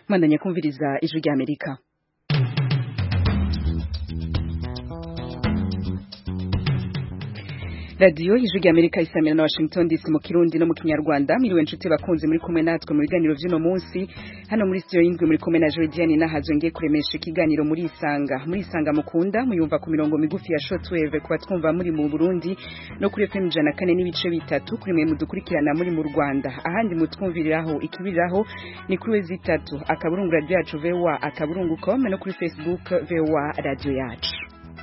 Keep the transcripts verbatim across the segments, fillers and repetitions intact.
Mandanya kumviriza ijwi rya Amerika. Radio ijwi rya Amerika isamira na Washington D C mu Kirundi no mu Kinyarwanda. Miriwe nshuti bakunze muri kumwe natwe mu biganiro vy'uno munsi. Hano muri studio y'indwi muri kumwe na Jodiane nahazo ngiye kuremesha ikiganiro muri Isanga. Muri Isanga mukunda muyumva ku mirongo migufi ya shortwave kuba twumva muri mu Burundi no kuri F M ijana na kane n'ibice bitatu kuri mwe mudukurikirana muri mu Rwanda. Ahandi mutwumviriraho ikibiraho ni kuri wezi itatu akaburungu radio yacu V O A akaburungu com no kuri Facebook V O A radio yacu.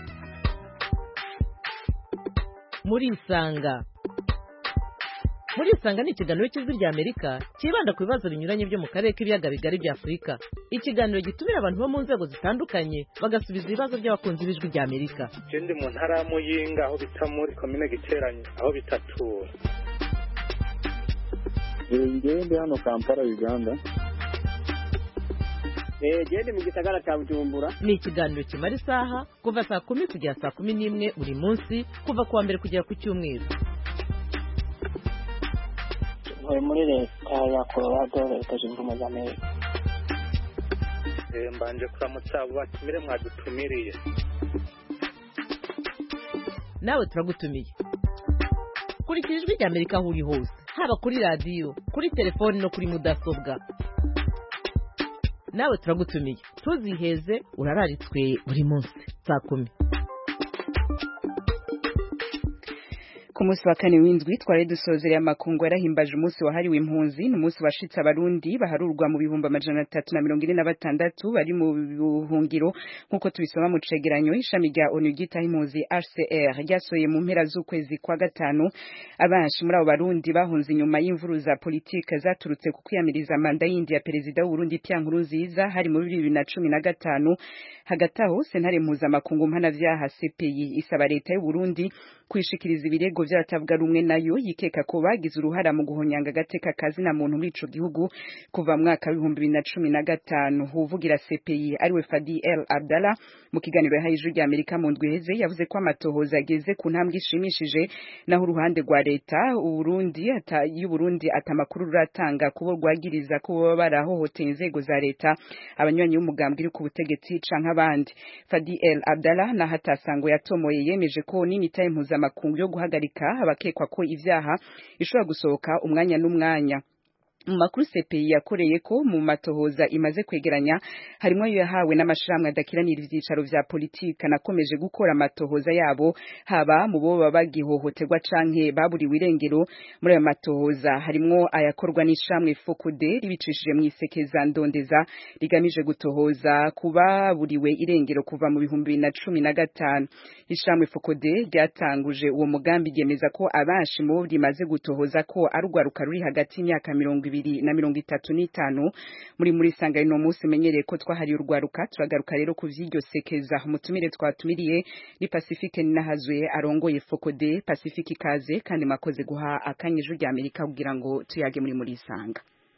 Muri Isanga Muri Isanga ni ikiganiro cy'ijwi rya Amerika kibanda ku bibazo binyuranye byo mu karere k'ibiyaga bigari bya Afurika. Ikiganiro gitumira abantu bo mu nzego zitandukanye bagasubiza ibibazo by'abakunzi b'ijwi rya Amerika. Ndi mu ntara ya Muyinga aho bita muri commune Giteranye aho bitatura. Ngende hano Kampala Uganda. Eh gende mu gisagara cya Bujumbura. Ni ikiganiro kimara isaha kuva saa kumi kugera saa kumi n'imwe buri munsi kuva kuwa mbere kugera ku cyumweru. Muri muri leta ya Colorado leta zunze ubumwe za Amerika. Eh mbanje kuramutsa abo batumire mwadutumiriye. Nawe turagutumiye. Kurikira ijwi rya Amerika aho uri hose, haba kuri radio, kuri telefone no kuri mudasobwa. Nawe turagutumiye. Tuziheze urararitswe buri munsi saa kumi. Ku munsi wa kane w'indwi twari dusozereye amakungu yarahimbaje umunsi wahariwe impunzi n'umunsi washitse abarundi baharurwa mu bihumbi amajana atatu na mirongo ine na batandatu bari mu buhungiro nk'uko tubisoma mu cegeranyo ishami rya O N U ryitaho impunzi H C R ryasohoye mu mpera z'ukwezi kwa gatanu. Abanshi muri abo barundi bahunze inyuma y'imvuru za politike zaturutse ku kwiyamiriza manda y'indi ya perezida w'u Burundi Pierre Nkurunziza hari mu bibiri na cumi na gatanu. Hagati aho sentare mpuzamakungu mpanavyaha C P I isaba leta y'u Burundi kwishikiriza ibirego vy'abatavuga rumwe nayo yikeka ko bagize uruhara mu guhonyanga agateka kazi na muntu muri ico gihugu kuva mu mwaka w'ibihumbi bibiri na cumi na gatanu. Uvugira C P I ariwe Fadi El Abdallah mu kiganiro yahaye ijwi rya Amerika mu ndwi iheze yavuze ko amatohoza ageze ku ntambwe ishimishije naho uruhande rwa leta u Burundi ata y'u Burundi atamakuru ruratanga kubo rwagiriza ko baba barahohoteye inzego za leta abanywanyi b'umugambwe iri ku butegetsi canke abandi. Fadi El Abdallah na hatasango yatomoye yemeje ko n'imitahe mpuzamakungu yo guhagarika abakekwa ko ivyaha ishobora gusohoka umwanya n'umwanya. Mu makuru C P I yakoreye ko mu matohoza imaze kwegeranya harimo yahawe n'amashiramwe adakiranira ivyicaro vya politika nakomeje gukora amatohoza yabo haba mu bo bagihohoterwa canke baburiwe irengero. Muri ayo matohoza harimo ayakorwa n'ishamwe Fokode ribicishije mu isekeza ndondeza rigamije gutohoza kuba buriwe irengero kuva mu bihumbi bibiri na cumi na gatanu. Ishamwe Fokode ryatanguje uwo mugambi gemeza ko abanshi mu bo rimaze gutohoza ko arugwaruka ruri hagati y'imyaka mirongo ibiri na mirongo itatu n'itanu. Muri muri sanga no munsi menyereye ko twahari urwaruka turagaruka rero ku vy'iryo sekeza. Umutumire twatumiriye ni Pacifique Ninahazwe arongoye Fokode. Pacifique kaze kandi makoze guha akanyije rya Amerika kugira ngo tuyage muri muri sanga.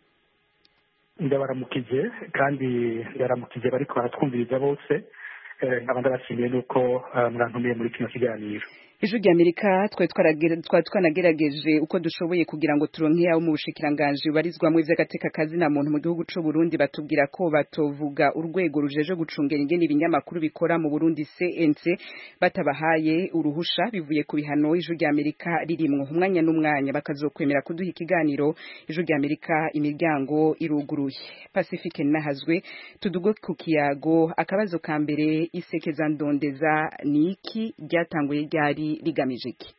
Ndabaramukije kandi ndaramukije bariko baratwumviriza bose nkabanda bashimiye nuko mwantumiye muri kino kiganiro. Ijwi rya Amerika twe twanagerageje uko dushoboye kugira ngo turonke abo mu bushikiranganje barizwa mu vy'agateka kazi na muntu mu gihugu c'u Burundi batubwira ko batovuga urwego rujeje gucungera ingene ibinyamakuru bikora mu Burundi C N C batabahaye uruhusha bivuye ku bihano ijwi rya Amerika ririmwo umwanya n'umwanya bakazokwemera kuduha ikiganiro. Ijwi rya Amerika imiryango iruguruye. Pacifique Nahazwe tudugo ku kiyago akabazo ka mbere isekeza ndondeza niki ryatanguye ryari rigamije iki?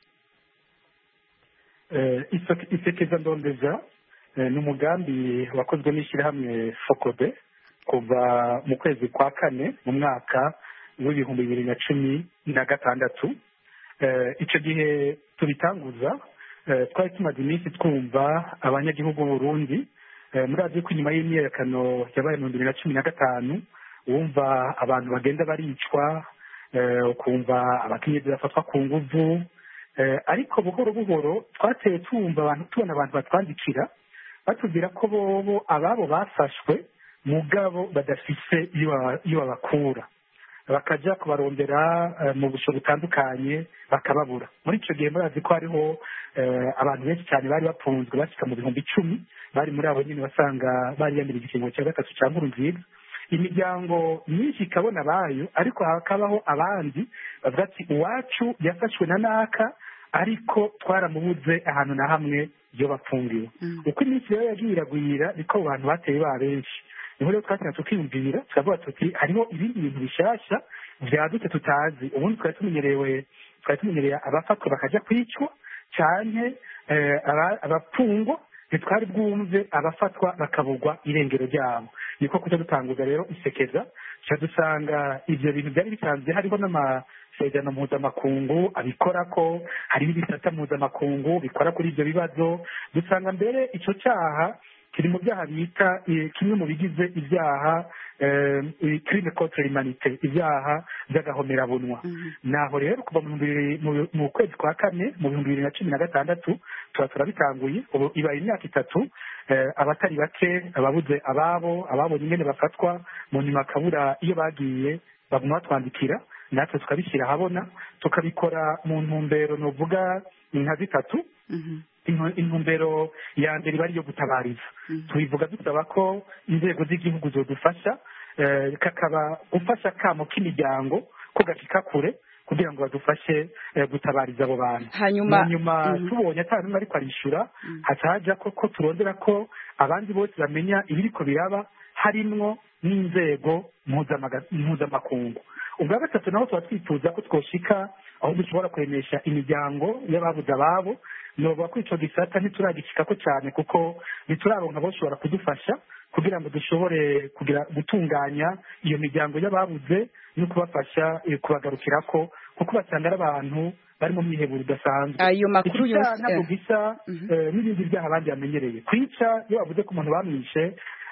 Eh isekeza ndondeza ni umugambi wakozwe n'ishyirahamwe Fokode kuva mu kwezi kwa kane mu mwaka w'ibihumbi bibiri na cumi na gatandatu. Icyo gihe tubitanguza twari tumaze iminsi twumva abanyagihugu b'u Burundi muri azi ko inyuma y'imyerekano yabaye mu bibiri na cumi na gatanu wumva abantu bagenda baricwa ukumva abakenyezi bafatwa ku nguvu ariko buhoro buhoro twateye tumva abantu tubona abantu batwandikira batubwira ko bobo ababo bafashwe mugabo badafise iyo babakura bakajya kubarondera mu busho butandukanye bakababura. Muri icyo gihe murazi ko hariho abantu benshi cyane bari bafunzwe bashyika mu bihumbi icumi, bari muri abo nyine basanga bari yamirije ikiringo cya gatatu cya Nkurunziza. Imiryango myinshi ikabona abayo, ariko hakabaho abandi bavuga ati uwacu yafashwe na naka ariko twaramubuze ahantu na hamwe iyo bafungiwe. Uko iminsi rero yagiye iragwira niko abo bantu bateye ba benshi. Niho rero twakira tukiyumvira tukavuga tuti hariho ibindi bintu bishasha byadutse tutazi. Ubundi twari tumenyerewe twari tumenyereye abafatwa bakajya kwicwa cyane abapfungwa, ntitwari bwumve abafatwa bakabugwa irengero ryabo. Niko kuja dutanguza rero isekeza cyo dusanga ibyo bintu byari bisanzwe hariho n'amasezerano mpuzamakungu abikora ko hari n'ibisata mpuzamakungu bikora kuri ibyo bibazo. Dusanga mbere icyo cyaha kiri mu byaha bita kimwe mu bigize ibyaha crime contre l'humanité, ibyaha by'agahomerabunwa. Naho rero kuva mu kwezi kwa kane mu bihumbi bibiri na cumi na gatandatu tuba turabitanguye, ubu ibaye imyaka itatu. Abatari bake ababuze ababo ababonye ingene bafatwa mu nyuma akabura iyo bagiye baguma batwandikira, natwe tukabishyira ahabona, tukabikora mu ntumbero novuga nka zitatu. Intumbero ya mbere bari yo gutabariza, tubivuga dusaba ko inzego z'igihugu zodufasha, kakaba gufasha kamo k'imiryango ko gashika kure kugira ngo badufashe gutabariza abo bantu. Hanyuma nyuma tubonye atari ariko arishura hacaja ko ko turondera ko abandi bose bamenya ibiriko biraba, harimwo n'inzego mpuzamakungu. Ubwa gatatu naho tuba twifuza ko twoshika aho dushobora kwemesha imiryango y'ababuze ababo. Novuga ko ico gisata ntituragishikako cyane kuko ntituraronka boshobora kudufasha kugira ngo dushobore kugira gutunganya iyo miryango y'ababuze no kubafasha kubagarukirako, kuko basanga ari abantu bari mu mwiheburo udasanzwe. Ayo makuru yose ntabwo gisa n'ibindi byaha abandi bamenyereye. Kwica iyo bavuze ko umuntu bamwishe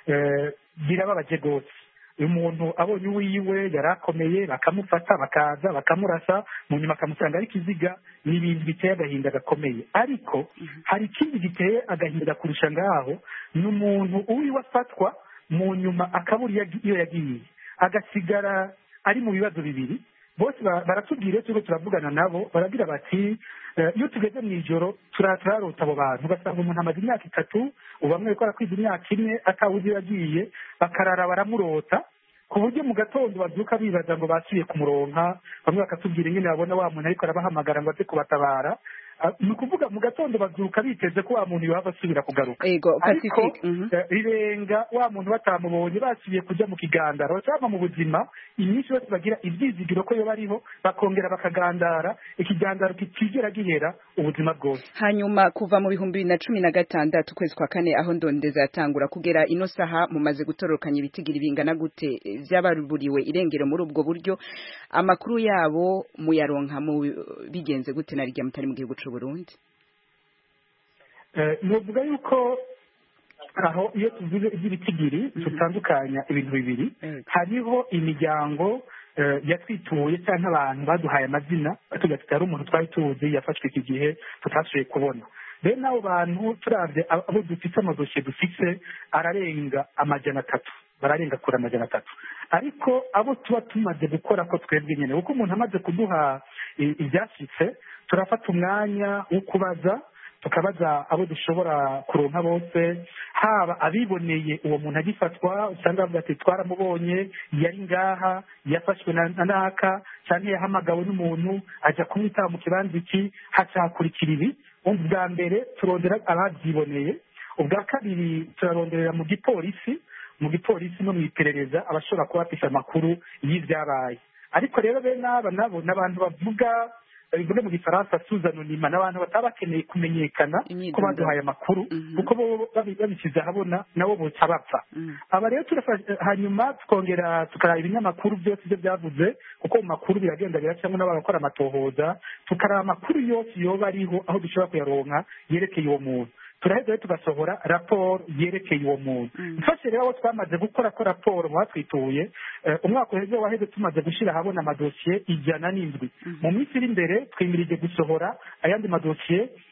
birababaje rwose. Uyu muntu abonye uwiwe yari akomeye bakamufata bakaza bakamurasa mu nyuma akamusanga ari kiziga, ni ibintu biteye agahinda gakomeye. Ariko hari ikindi giteye agahinda kurusha ngaho, ni umuntu uwiwe afatwa mu nyuma akabura iyo yagiye agasigara ari mu bibazo bibiri. Bose baratubwira turiko turavugana nabo baragira bati iyo tugeze mu ijoro turarota abo bantu, ugasanga umuntu amaze imyaka itatu, ubu bamwe bariko barakwiza imyaka ine atawuzi yagiye, bakarara baramurota ku buryo mu gatondo babyuka bibaza ngo basubiye kumuronka. Bamwe bakatubwira ingene babona wa muntu ariko arabahamagara ngo aze kubatabara. Ni ukuvuga mu gatondo babyuka biteze ko wa muntu yohava asubira kugaruka, ariko rirenga wa muntu batamubonye basubiye kujya mu kigandaro cyangwa mu buzima. Iminsi yose bagira ibyizigiro ko yo bariho, bakongera bakagandara, ikigandaro kitigera gihera ubuzima bwose. Hanyuma kuva mu bihumbi bibiri na cumi na gatandatu ukwezi kwa kane aho ndondeza yatangura kugera ino saha mumaze gutororokanya ibitigiri bingana gute by'abaruburiwe irengero muri ubwo buryo? Amakuru yabo muyaronka mu bigenze gute na rya mutari mu gihugu cy'u Burundi? Eh nuvuga yuko aho iyo tuvuze iby'ibitigiri tutandukanya ibintu bibiri. Hariho imiryango yatwituye cyangwa abantu baduhaye amazina tugatita ari umuntu twari tuzi yafashwe iki gihe tutashoboye kubona. Rero n'abo bantu turavye abo dufite amadosiye dufite ararenga amajana atatu, bararenga kure amajana atatu. Ariko abo tuba tumaze gukora ko twebwe nyene, kuko umuntu amaze kuduha ibyashitse turafata umwanya wo kubaza, tukabaza abo dushobora kuronka bose, haba abiboneye uwo muntu agifatwa usanga bavuga ati twaramubonye yari ngaha yafashwe na naka, cyane yahamagawe n'umuntu aja kumwitaba mu kibanza iki, hacakurikira ibi. Ubwa mbere turondera ababyiboneye, ubwa kabiri turaronderera mu gipolisi mu gipolisi no mu iperereza abashobora kuba bafite amakuru y'ibyabaye. Ariko rero bene aba nabo n'abantu bavuga bivuga mu gifaransa suzanonima, n'abantu bataba bakeneye kumenyekana ko baduhaye amakuru kuko bo babishyize ahabona nabo boca bapfa. Aba rero hanyuma tukongera tukaraba ibinyamakuru byose ibyo byavuze, kuko mu makuru biragenda biracamo n'abakora amatohoza, tukaraba amakuru yose yoba ariho aho dushobora kuyaronka yerekeye uwo muntu. Turaheza tugasohora raporo yerekeye uwo muntu. Mfashe rero abo twamaze gukora ko raporo mu batwituye, umwaka uheze waheze tumaze gushyira ahabona amadosiye ijana n'indwi. Mu minsi iri imbere twimirije gusohora ayandi madosiye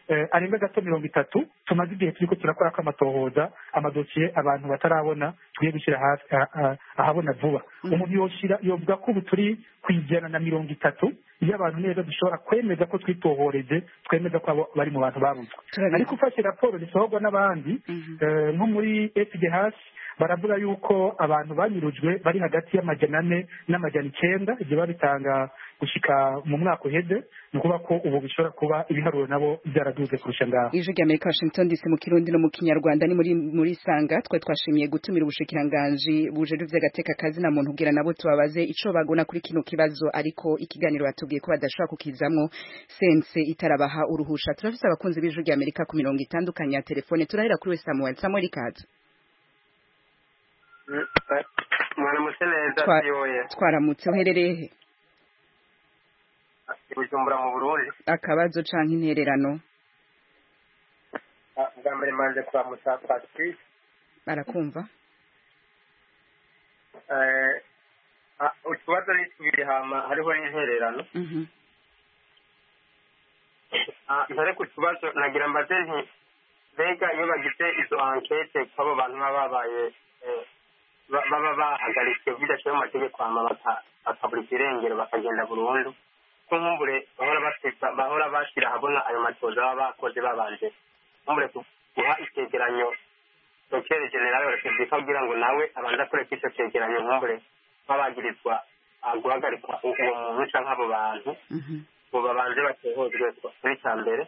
arenga gato mirongo itatu tumaze igihe turiko turakora ko amatohoza amadosiye abantu batarabona tugiye gushyira ahabona vuba umuntu yoshira yovuga ko ubu turi ku ijana na mirongo itatu iyo abantu neza dushobora kwemeza ko twitohoreje twemeza ko abo bari mu bantu babuzwe ariko ufashe raporo zisohorwa n'abandi nko muri F D H baravuga yuko abantu banyurujwe bari hagati y'amajana ane n'amajana icyenda ibyo babitanga gushika mu mwaka uheze ni ukuvuga ko ubu bishobora kuba ibiharuro nabo byaraduze kurusha ngaho. Ijwi rya Amerika Washington D C mu Kirundi no mu Kinyarwanda ni muri muri sanga twe twashimiye gutumira ubushikiranganji bujejwe vy'agateka kazi na muntu kugira nabo tubabaze ico bagona kuri kino kibazo ariko ikiganiro batubwiye ko badashobora kukizamwo sense itarabaha uruhusha. Turafise abakunzi b'Ijwi rya Amerika ku mirongo itandukanye ya telefone turahera kuri we Samuel Samuel Ikaze. Mwaramutse neza yoye. Twaramutse uherereye he? Bujumbura mu Burundi. Akabazo canke intererano? Bwa mbere manje kwa Musa Patrick. Barakumva? Eh utubazo ni tubiri hama hariho n'intererano. Mhm. Ah ntare ku tubazo nagira mbaze nti mbega iyo bagize izo enquête kwabo bantu babaye baba bahagaritswe bidashoboye amategeko hama bakaburika irengero bakagenda burundu ko nkumbure bahora bateka bahora bashira habona ayo matoza baba bakoze babanje nkumbure guha icyegeranyo Dr General wa Republika kugira ngo nawe abanza kureka icyo cyegeranyo nkumbure babagirizwa guhagarika uwo muntu canke abo bantu bo babanje batehodzwe kuri cyambere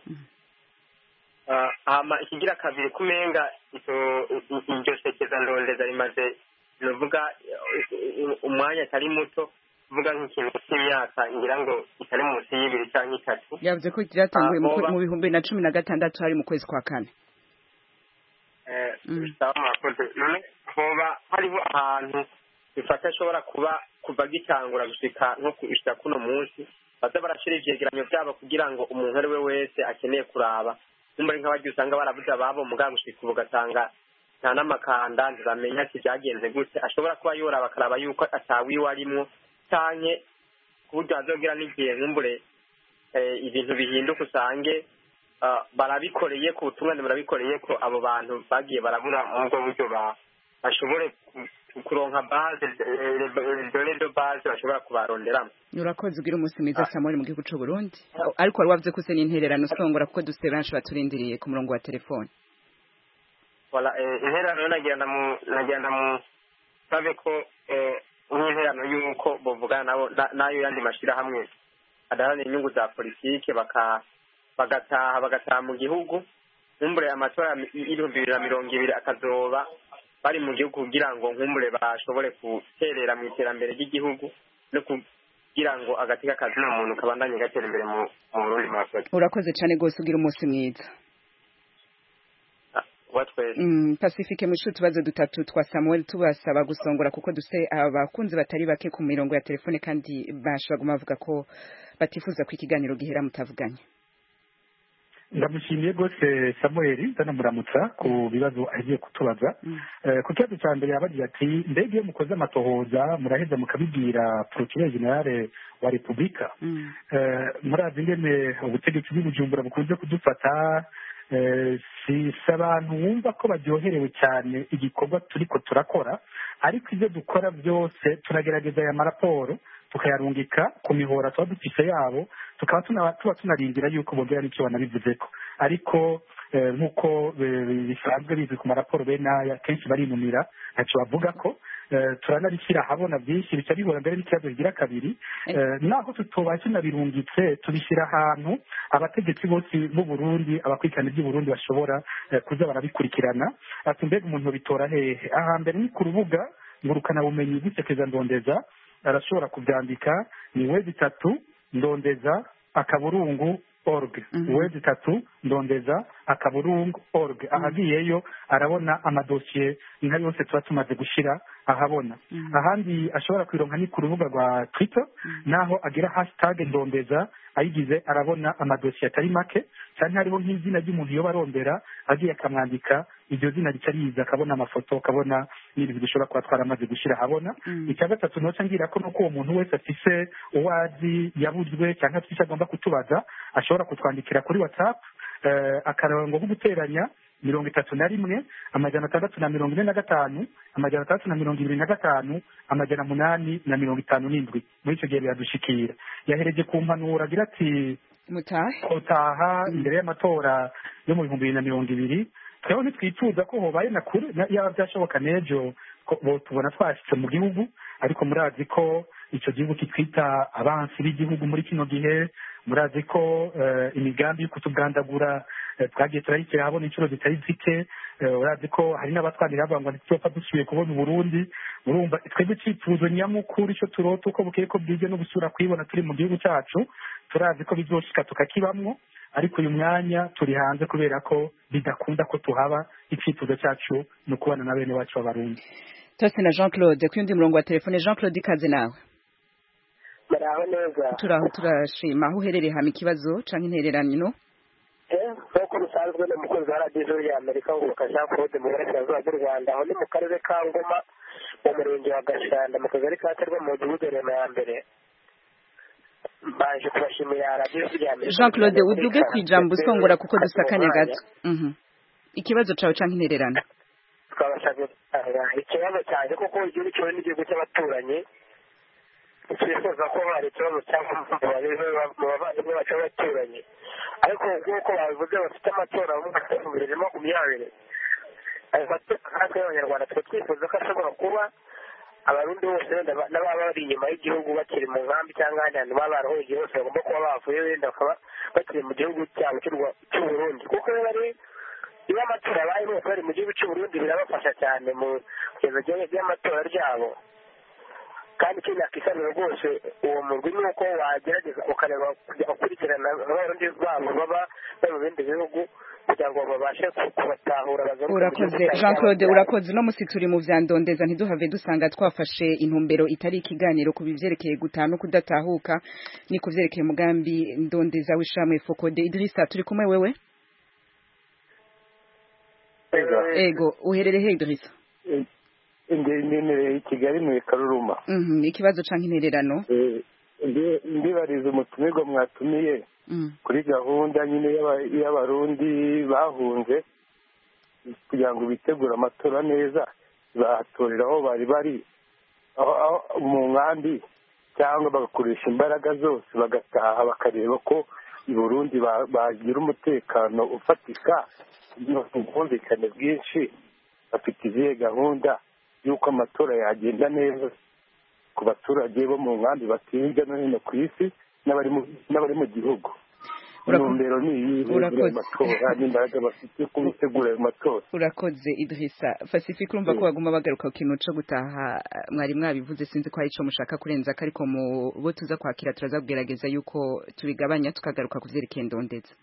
hama ikigira kabiri kumenga iryo sekeza ndondeza rimaze novuga umwanya atari muto vuga nk'ikintu cy'imyaka ngira ngo itari munsi y'ibiri cyangwa itatu yavuze ko byatanguye mu bihumbi na cumi na gatandatu hari mu kwezi kwa kane eh bisaba makoze none hoba hariho ahantu bifata ashobora kuba kuva gitangura gushika nko kuishika kuno munsi baza barashira ivyegeranyo byabo kugira ngo umuntu ari we wese akeneye kuraba numva nk'abagiye usanga baravuze ababo muga gushika ubugatanga nta n'amakanda ntibamenya ati byagenze gute ashobora kuba yoraba akaraba yuko atawiwe arimwo canke kuburyo azogira n'igihe nkumbure ibintu bihinduka usange barabikoreye ku butumwa barabikoreye ko abo bantu bagiye barabura mu bwo buryo bashobore kuronka base dore do base bashobora kubaronderamo. Urakoze ugira umunsi mwiza Samuel mu gihugu cy'u Burundi ariko wari wavuze ko se n'intererano usongora kuko dufite benshi baturindiriye ku murongo wa telefone. Wala intererano nagenda mu nagenda mu sabe ko n'intererano yuko bovugana nabo nayo yandi mashira hamwe adahana inyungu za politike baka bagataha bagataha mu gihugu nkumbure amatora y'ibihumbi bibiri na mirongo ibiri akazoba bari mu gihugu kugira ngo nkumbure bashobore guterera mu iterambere ry'igihugu no kugira ngo agateka kazi na muntu kabandanye gatera imbere mu Burundi mu Afrika. Urakoze cyane gose ugira umunsi mwiza. Mm, Pacifique mu tubazo dutatu twa Samuel tubasaba gusongora kuko duse abakunzi batari bake ku mirongo ya telefone kandi bashobora gumavuga ko batifuza ko ikiganiro gihera mutavuganye. Ndamushimiye gose Samuel ndanamuramutsa ku bibazo agiye kutubaza ku kibazo cya mbere yabagira ati mbega iyo mukoze amatohoza muraheza mukabibwira Procureur General wa Republika murazi ingene ubutegetsi bw'Ubujumbura bukunze kudufata si abantu wumva ko baryoherewe cyane igikorwa turiko turakora ariko ibyo dukora byose turagerageza aya maraporo tukayarungika ku mihora tuba dufise yabo tukaba tuba tunarindira yuko bongera n'icyo banabivuzeko ariko nk'uko bisanzwe bizwi ku maraporo bene aya kenshi barinumira ntacyo bavuga ko turanabishyira ahabona byinshi bica bihura mbere n'ikibazo bigira kabiri naho tutoba tunabirungitse tubishyira ahantu abategetsi bose b'u Burundi abakurikirana iby'u Burundi bashobora kuza barabikurikirana ati mbega umuntu bitora hehe ahambere ni ku rubuga ngurukana bumenyi bw'isekeza ndondeza arashobora kubyandika ni wezi itatu ndondeza akaburungu org wezi itatu ndondeza akaburungu org ahagiyeyo arabona amadosiye nka yose tuba tumaze gushira ahabona ahandi ashobora kwironka ni ku rubuga rwa Twitter naho agira hashtag ndondeza ayigize arabona amadosiye atari make cyane hariho nk'izina ry'umuntu yo barondera agiye akamwandika iryo zina rica riza akabona amafoto akabona n'ibintu bishobora kuba twaramaze gushyira ahabona icya gatatu noca ngira ko nuko uwo muntu wese afise uwazi yabuzwe cyangwa afise agomba kutubaza ashobora kutwandikira kuri WhatsApp akarongo ko guteranya mirongo itatu na rimwe amajana atandatu na mirongo ine na gatanu amajana atandatu na mirongo ibiri na gatanu amajana munani na mirongo itanu n'indwi muri icyo gihe biradushikira yahereje ku mpanuro agira ati utaha imbere y'amatora yo mu bihumbi bibiri na mirongo ibiri twebwe ntitwifuza ko hobaye na kure yaba byashoboka n'ejo tubona twashyitse mu gihugu ariko murazi ko icyo gihugu kitwita abansi b'igihugu muri kino gihe murazi ko imigambi yo kutugandagura twagiye turayikira habona inshuro zitari zike urazi ko hari n'abatwanira bavuga ngo ntitupfa dusubiye kubona uburundi murumva twebwe icyifuzo nyamukuru icyo turota uko bukeye ko bwije no gusura kwibona turi mu gihugu cyacu turazi ko bizoshika tukakibamwo ariko uyu mwanya turi hanze kubera ko bidakunda ko tuhaba icyifuzo cyacu ni ukubana na bene wacu b'abarundi tose na Jean Claude ku yundi murongo wa telefone Jean Claude ikaze nawe muraho neza turaho turashima aho uherereye hama ikibazo canke intererano nk'uko bisanzwe ni umukozi wa radiyo y'amerika ngo Jean Claude mu burasirazuba bw'u Rwanda aho ni mu karere ka Ngoma mu murenge wa Gashanda mu kagari ka Terwa mu mudugudu Rema ya mbere baje kubashimira radiyo y'amerika Jean Claude uduge ku ijambo usongora kuko dusakanya gato ikibazo cawe canke intererano twabasabye ikibazo cyanjye kuko igihugu cyawe n'igihugu cy'abaturanyi twifuza ko hari ikibazo cyangwa mu bavandimwe bacu b'abaturanyi ariko nk'uko babivuze bafite amatora mu mwaka w'ibihumbi bibiri na makumyabiri ayo matora natwe y'abanyarwanda tuba twifuza ko ashobora kuba abarundi bose wenda n'ababa bari inyuma y'igihugu bakiri mu nkambi cyangwa ahandi hantu baba barahoye bose bagomba kuba bavuye wenda bakaba bakiri mu gihugu cyabo cy'uburundi kuko iyo bari iyo amatora abaye bose bari mu gihugu cy'uburundi birabafasha cyane mu kugeza ry'amatora ryabo kandi ikindi nakisabira rwose uwo murwi ni uko wagerageza ukareba ukurikirana abarundi babo baba bari mu bindi bihugu kugira ngo babashe kubatahura urakoze Jean Claude urakoze no musi turi mu vyandondeza ntiduhave dusanga twafashe intumbero itari ikiganiro ku bivyerekeye gutaha no kudatahuka ni ku vyerekeye umugambi ndondeza w'ishamwe Fokode Idrissa turi kumwe wewe ego uherere he Idrissa ndemereye Kigali mu Karuruma mhm ikibazo canke intererano ndibariza umutumirwa mwatumiye kuri gahunda nyine y'abarundi bahunze kugira ngo bitegure amatora neza bahatorera aho bari bari mu nkambi cyangwa bagakoresha imbaraga zose bagataha bakareba ko i Burundi bagira umutekano ufatika ubwumvikane bwinshi bafite izihe gahunda y'uko amatora yagenda neza ku baturage bo mu nkambi batuye hirya no hino ku isi n'abari mu gihugu intumbero ni iyi amatora n'imbaraga bafite ku bitegura ayo matora urakoze Idrissa Pacifique urumva ko baguma bagaruka ku kintu cyo gutaha mwari mwabivuze sinzi ko hari icyo mushaka kurenza ariko mu bo tuza kwakira turaza kugerageza yuko tubigabanya tukagaruka ku vyerekeye ndondeza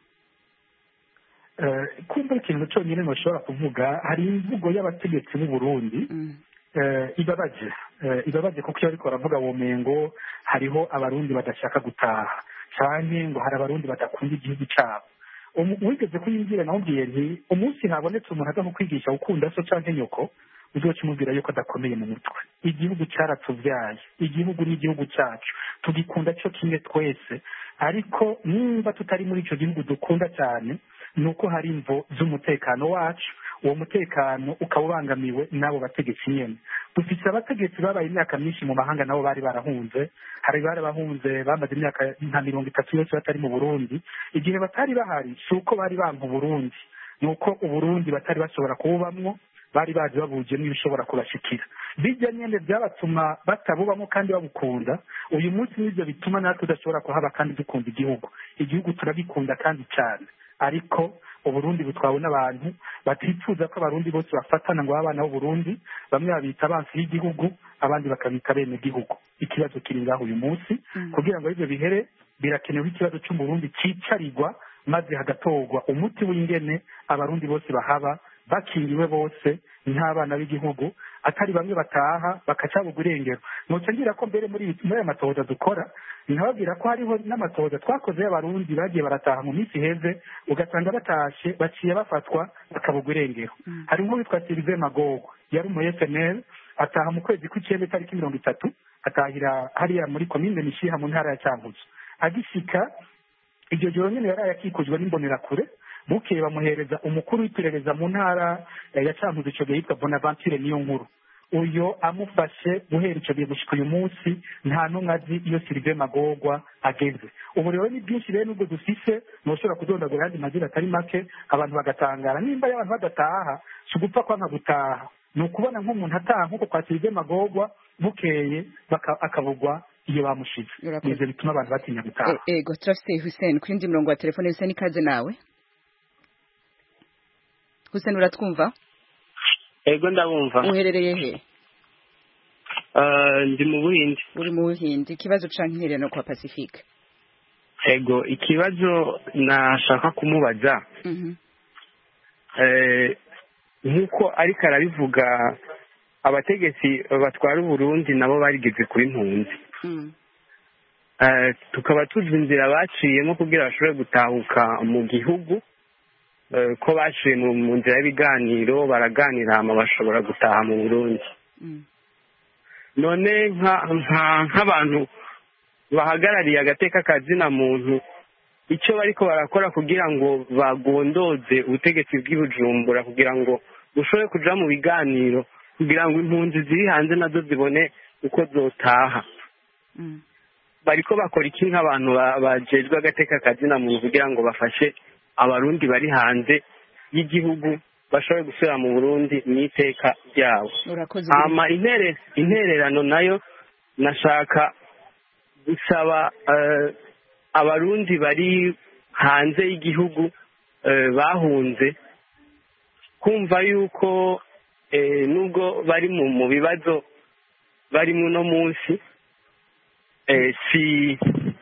kumva ikintu cyonyine ntushobora kuvuga hari imvugo y'abategetsi b'u Burundi ibabaje ibabaje kuko iyo ariko baravuga womengo hariho abarundi badashaka gutaha cyane ngo hari abarundi badakunda igihugu cyabo wigeze kuyinjira nawubwiye nti umunsi habonetse umuntu aza kukwigisha gukunda so cyangwa nyoko uzokimubwira yuko adakomeye mu mutwe igihugu cyaratubyaye igihugu ni igihugu cyacu tugikunda cyo kimwe twese ariko nimba tutari muri icyo gihugu dukunda cyane ni uko hari imvo z'umutekano wacu uwo mutekano ukaba ubangamiwe n'abo bategetsi nyine dufite abategetsi babaye imyaka myinshi mu mahanga nabo bari barahunze hari bari bahunze bamaze imyaka nka mirongo itatu yose batari mu Burundi igihe batari bahari si uko bari banka Burundi ni uko uburundi batari bashobora kububamwo bari baje babujemo ibishobora kubashikira bijya nyene byabatuma batabubamo kandi babukunda uyu munsi nibyo bituma natwe tudashobora kuhaba kandi dukunda igihugu igihugu turabikunda kandi cyane ariko uburundi butwawe n'abantu batifuza ko abarundi bose bafatana ngo abana b'uburundi bamwe babita abansi y'igihugu abandi bakabita bene gihugu ikibazo kiri ngaho uyu munsi kugira ngo ibyo bihere birakenewe ikibazo cy'umurundi cyicarirwa maze hagatorwa umuti w'ingene abarundi bose bahaba bakingiwe bose nk'abana b'igihugu atari bamwe bataha bakacabugwa irengero nuca ngira ko mbere muri muri aya matohoza dukora nababwira ko hariho n'amatohoza twakoze y'abarundi bagiye barataha mu minsi heze ugasanga batashe baciye bafatwa bakabugwa irengero hari nk'uwitwa Sylvain Magogo yari umu F N L ataha mu kwezi kw'icyenda itariki mirongo itatu atahira hariya muri komine Mishiha mu ntara ya Cankuzo agishika iryo joro nyene yari yakikujwe n'imbonerakure bukeye bamuhereza umukuru w'iperereza mu ntara ya Cankuzo icyo gihe yitwa Bonaventure Niyonkuru. uyo amufashe guhera icyo gihe gushika uyu munsi nta n'umwe azi iyo Sylvain Magorwa ageze. Ubu rero ni byinshi rero nubwo dufise ntushobora kudondagura ayandi mazina atari make abantu bagatangara nimba y'abantu badataha si ugupfa kwanga gutaha, ni ukubona nk'umuntu ataha nk'uko kwa Sylvain Magorwa bukeye akavugwa iyo bamushize. Nivyo bituma abantu batinya gutaha. Ego turafite Hussein kuri ndi murongo wa telefone. Hussein ikaze nawe. Hussein uratwumva? Ego ndabumva. Uherereye he? Uh, ndi mu Buhindi. Uri mu Buhindi. Ikibazo canke intererano kwa Pacifique? Ego ikibazo nashaka kumubaza. Mhm. Mm eh nkuko ariko arabivuga abategetsi batwara Burundi nabo barigeze kuri impunzi. Mhm. Eh tukaba tuzi inzira baciyemo kugira bashobore gutahuka mu gihugu. Ko baciye mu nzira y'ibiganiro baraganira hama bashobora gutaha mu Burundi. None nk'abantu bahagarariye agateka kazina muntu icyo bariko barakora kugira ngo bagondoze ubutegetsi bw'Ibujumbura kugira ngo bushobore kuja mu biganiro kugira ngo impunzi ziri hanze nazo zibone uko zotaha. Bariko bakora iki nk'abantu bajejwe agateka kazina muntu kugira ngo bafashe abarundi bari hanze y'igihugu bashobora gusubira mu Burundi n'iteka ryabo? Ama intere intererano nayo nashaka gusaba uh, abarundi bari hanze y'igihugu uh, bahunze kumva yuko eh, nubwo bari mu, mu bibazo bari muno munsi eh, si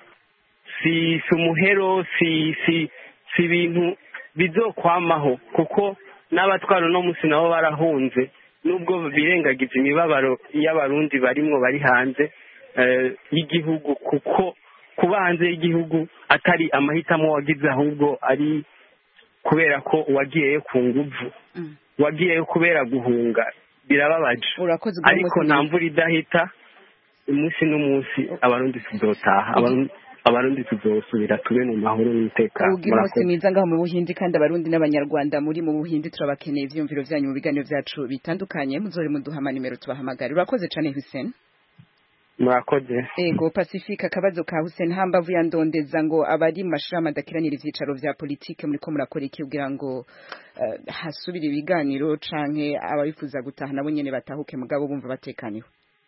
si sumuhero si si si ibintu bizokwamaho kuko n'abatwara no musi nabo barahunze nubwo birengagiza imibabaro y'abarundi barimwo bari hanze y'igihugu kuko kuba hanze y'igihugu atari amahitamo wagize ahubwo ari kubera ko wagiyeyo ku nguvu wagiyeyo kubera guhunga birababaje ariko nta mvura idahita umunsi n'umunsi abarundi tuzotaha abarundi tuzosubira tube mu mahoro n'umutekano. Ugira umunsi mwiza ngaho mu Buhindi kandi abarundi n'abanyarwanda muri mu Buhindi turabakeneye ivyumviro vyanyu mu biganiro vyacu bitandukanye muzore muduhama nimero tubahamagara. Urakoze cane Hussein. Murakoze. Ego Pacifique akabazo ka Hussein hambavu ya ndondeza ngo abari mu mashirahamwe adakiranira ivyicaro vya politike muri ko murakora iki kugira ngo uh, hasubire ibiganiro canke ababifuza gutaha nabo nyene batahuke mugabo bumva batekaniwe?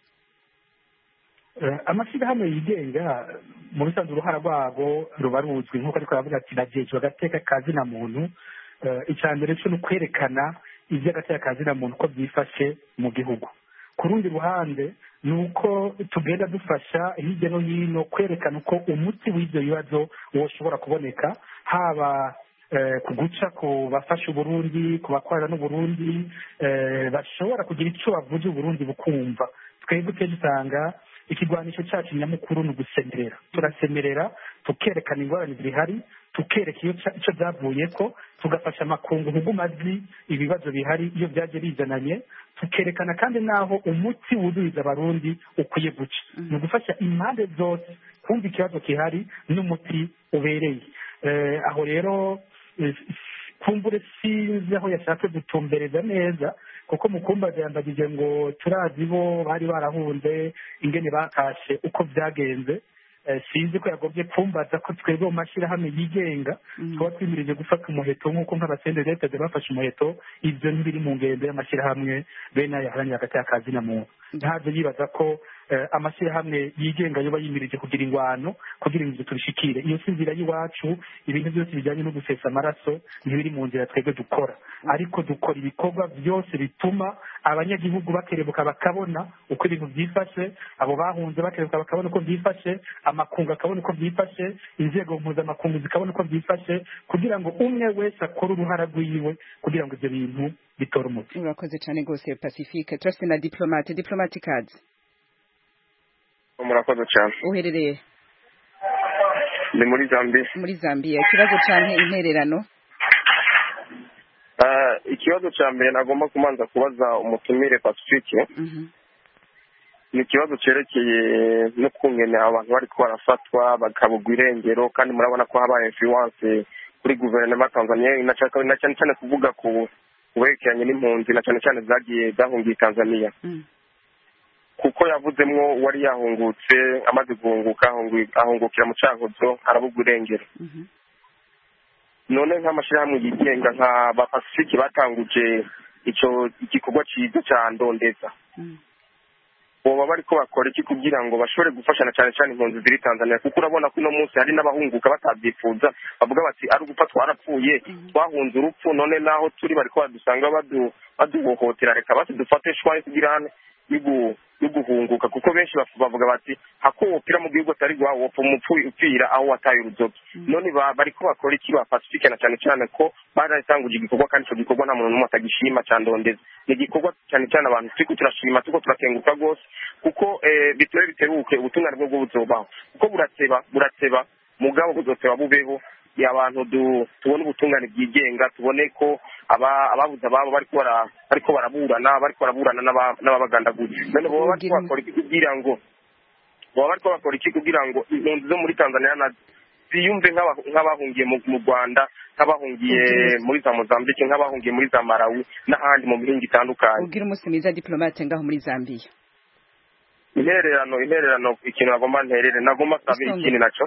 Amashyirahamwe yigenga mu bisanzwe uruhara rwabo ruba ruzwi nk'uko ariko aravuga ati nagejejwe agateka kazina muntu. Icya mbere cyo ni ukwerekana iby'agateka kazina muntu uko byifashe mu gihugu. Ku rundi ruhande ni uko tugenda dufasha hirya no hino kwerekana uko umuti w'ibyo bibazo woshobora kuboneka, haba ku guca ku bafasha Uburundi, ku bakorera n'Uburundi bashobora kugira icyo bavuze Uburundi bukumva. Twebwe kenshi usanga ikigwanisho cyacu nyamukuru ni ugusemerera. Turasemerera tukerekana ingorane zihari, tukereka iyo icyo byavuye ko, tugafasha amakungu huguma azi ibibazo bihari iyo byaje bizananye, tukerekana kandi naho umuti wuzuriza abarundi ukwiye guca. Ni ugufasha impande zose kumva ikibazo gihari n'umuti ubereye. Aho rero kumbure sinzi aho yashatse gutumbereza neza kuko mukumbaza yambagije ngo turazi bo bari barahunze ingene bakashe uko byagenze. Sinzi ko yagobye kumbaza ko twebwe mu mashyirahamwe yigenga tuba twimirije gufata umuheto nk'uko nk'abasende leta bafashe umuheto. Ibyo ntibiri mu ngendo y'amashyirahamwe bene ayaharanira agateka kazina muntu. Ntabwo yibaza ko amashyirahamwe yigenga yoba yimirije kugira ingwano kugira ngo tubishikire. Iyo si inzira y'iwacu. Ibintu byose bijyanye no gusesa amaraso ntibiri mu nzira twebwe dukora, ariko dukora ibikorwa byose bituma abanyagihugu bakerebuka bakabona uko ibintu byifashe, abo bahunze bakerebuka bakabona uko byifashe, amakungu akabona uko byifashe, inzego mpuzamakungu zikabona uko byifashe, kugira ngo umwe wese akore uruhara rwiwe kugira ngo ibyo bintu bitore umuti. Urakoze cyane rwose Pacifique. Turafite na diplomate diplomate kazi. Murakoze cyane. Uherereye? Ni muri Zambia. Muri Zambia. Ikibazo cyane intererano? Uh, ikibazo cya mbere nagomba kumanza kubaza umutumire Pacifique. Mhm. Ni ikibazo cyerekeye no kungene abantu bari ko barafatwa bakabugwa irengero kandi murabona ko habaye influence kuri guverinoma ya Tanzania na cyane cyane kuvuga ku werekeranye n'impunzi na cyane cyane zagiye zahungiye Tanzania kuko yavuzemwo wari yahungutse amaze guhunguka ahungukira mu Cankuzo arabugwa irengero none nk'amashirahamwe yigenga nka ba Pacifique batanguje ico igikorwa ciza ca ndondeza boba bariko bakora iki kugira ngo bashobore gufashana cyane cyane impunzi ziri Tanzania kuko urabona ko uno munsi hari n'abahunguka batabyifuza bavuga bati ari ugupfa twarapfuye twahunze urupfu none naho turi bariko badusanga baduhohotera reka basi dufate shwaye kugira hane y'uguhunguka kuko benshi bavuga bati hako wopira mu gihugu atari gwa wopfa umupfu upfira aho wataye uruzoki none bariko bakora iki ba Pacifique na cyane cyane ko baratanguje igikorwa kandi ico gikorwa nta muntu n'umwe atagishima cyandondeza ni igikorwa cyane cyane abantu turiko turashima tuko turakenguka gose kuko bitore biteruke ubutungane bwo buzobaho kuko burateba burateba mugabo buzoteba bubeho y'abantu tubone ubutungane bwigenga tubone ko ababuze ababo bariko bariko baraburana bariko baraburana n'ababagandaguye none bo bariko bakora iki kugira ngo bo bariko bakora iki kugira ngo impunzi zo muri Tanzania na ziyumve nk'abahungiye mu Rwanda nk'abahungiye muri za Mozambique nk'abahungiye muri za Malawi n'ahandi mu mihingo itandukanye ubwira umunsi mwiza diplomate ngaho muri Zambia intererano intererano ikintu nagomba nterere nagomba sabira ikindi naco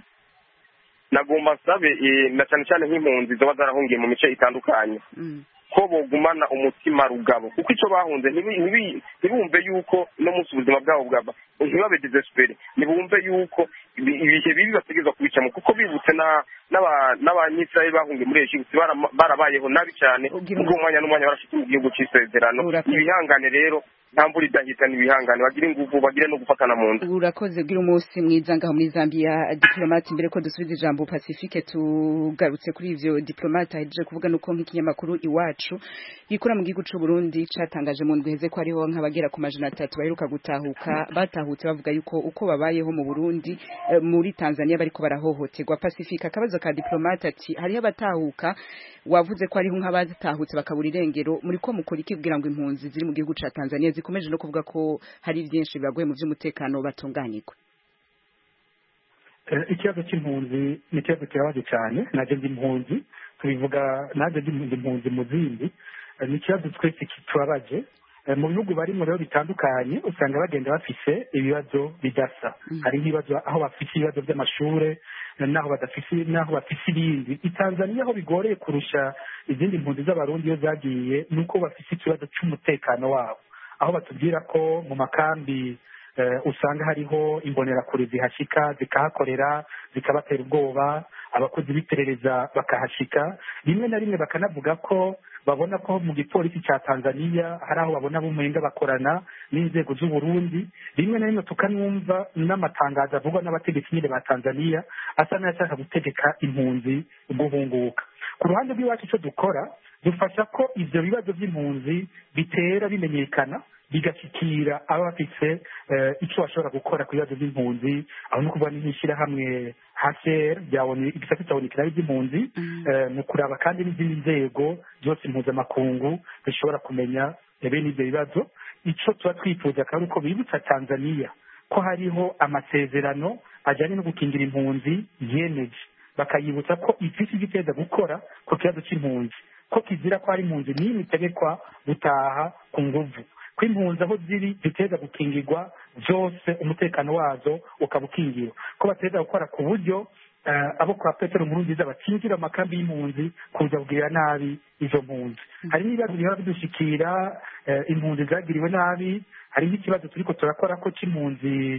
nagomba sabe na cyane cyane nk'impunzi zoba zarahungiye mu mice itandukanye ko bogumana umutima rugabo kuko ico bahunze ntibumve yuko no munsi ubuzima bwabo bwaba ntibabe desespere ntibumve yuko ibihe bibi bategezwa kubicamo kuko bibutse n'abanyisirayeli bahungiye muri Egypt barabayeho nabi cyane ubwo umwanya n'umwanya barashika mu gihugu c'isezerano ibihangane rero ntamvura idahitana ibihangane bagira ingufu bagire no gufatana mu nda urakoze bwira umunsi mwiza ngaho muri Zambia diplomate imbere ko dusubiza ijambo Pacifique tugarutse kuri ivyo diplomate ahejeje kuvuga nuko nk'ikinyamakuru iwacu gikora mu gihugu c'u Burundi catangaje mu ndweze ko ariho nk'abagera ku majana atatu baheruka gutahuka batahutse bavuga yuko uko babayeho mu Burundi eh, muri Tanzania bariko barahohoterwa Pacifique akabazo ka diplomate ati hariho abatahuka wavuze ko ariho nk'abazitahutse bakabura irengero muri ko mukora iki kugira ngo impunzi ziri mu gihugu ca Tanzania zikomeje no kuvuga ko hari byinshi bibagoye mu by'umutekano batunganyirwa ikibazo cy'impunzi ni ikibazo kirabaje cyane naje ndi impunzi tubivuga naje ndi impunzi mu zindi ni ikibazo twese kitubabaje mu bihugu barimo rero bitandukanye usanga bagenda bafise ibibazo bidasa hari nk'ibibazo aho bafise ibibazo by'amashure naho badafise naho bafise ibindi itanzania aho bigoreye kurusha izindi mpunzi z'abarundi iyo zagiye nuko bafise ikibazo cy'umutekano wabo aho batubwira ko mu makambi usanga hariho imbonerakure zihashika zikahakorera zikabatera ubwoba abakozi b'iperereza bakahashika rimwe na rimwe bakanavuga ko babona ko mu gipolisi cya Tanzania hari aho babona bumenga bakorana n'inzego z'u Burundi rimwe na rimwe tukanumva n'amatangazo avugwa n'abategetsi nyine ba Tanzania asa n'ayashaka gutegeka impunzi guhunguka ku ruhande rw'iwacu icyo dukora dufasha ko ivyo bibazo by'impunzi bitera bimenyekana bigashikira aba bafise icyo bashobora gukora ku bibazo by'impunzi aho no kuvuga n'ishyirahamwe haser ryabonye igisata cyabonekera by'impunzi mu kuraba kandi n'izindi nzego zose mpuzamakungu zishobora kumenya bene ibyo bibazo icyo tuba twifuza kandi uko bibutsa Tanzania ko hariho amasezerano ajyanye no gukingira impunzi yemeje bakayibutsa ko ifite igiteza gukora ku kibazo cy'impunzi ko kizira ko hari impunzi n'imwe itegekwa gutaha ku nguvu ko impunzi aho ziri ziteza gukingirwa byose umutekano wazo ukaba ukingiwe ko bateza gukora ku buryo abo kwa Petero Nkurunziza bakingira amakambi y'impunzi kuza kugirira nabi izo mpunzi hari n'ibibazo bihora bidushikira impunzi zagiriwe nabi hari n'ikibazo turiko turakora ko c'impunzi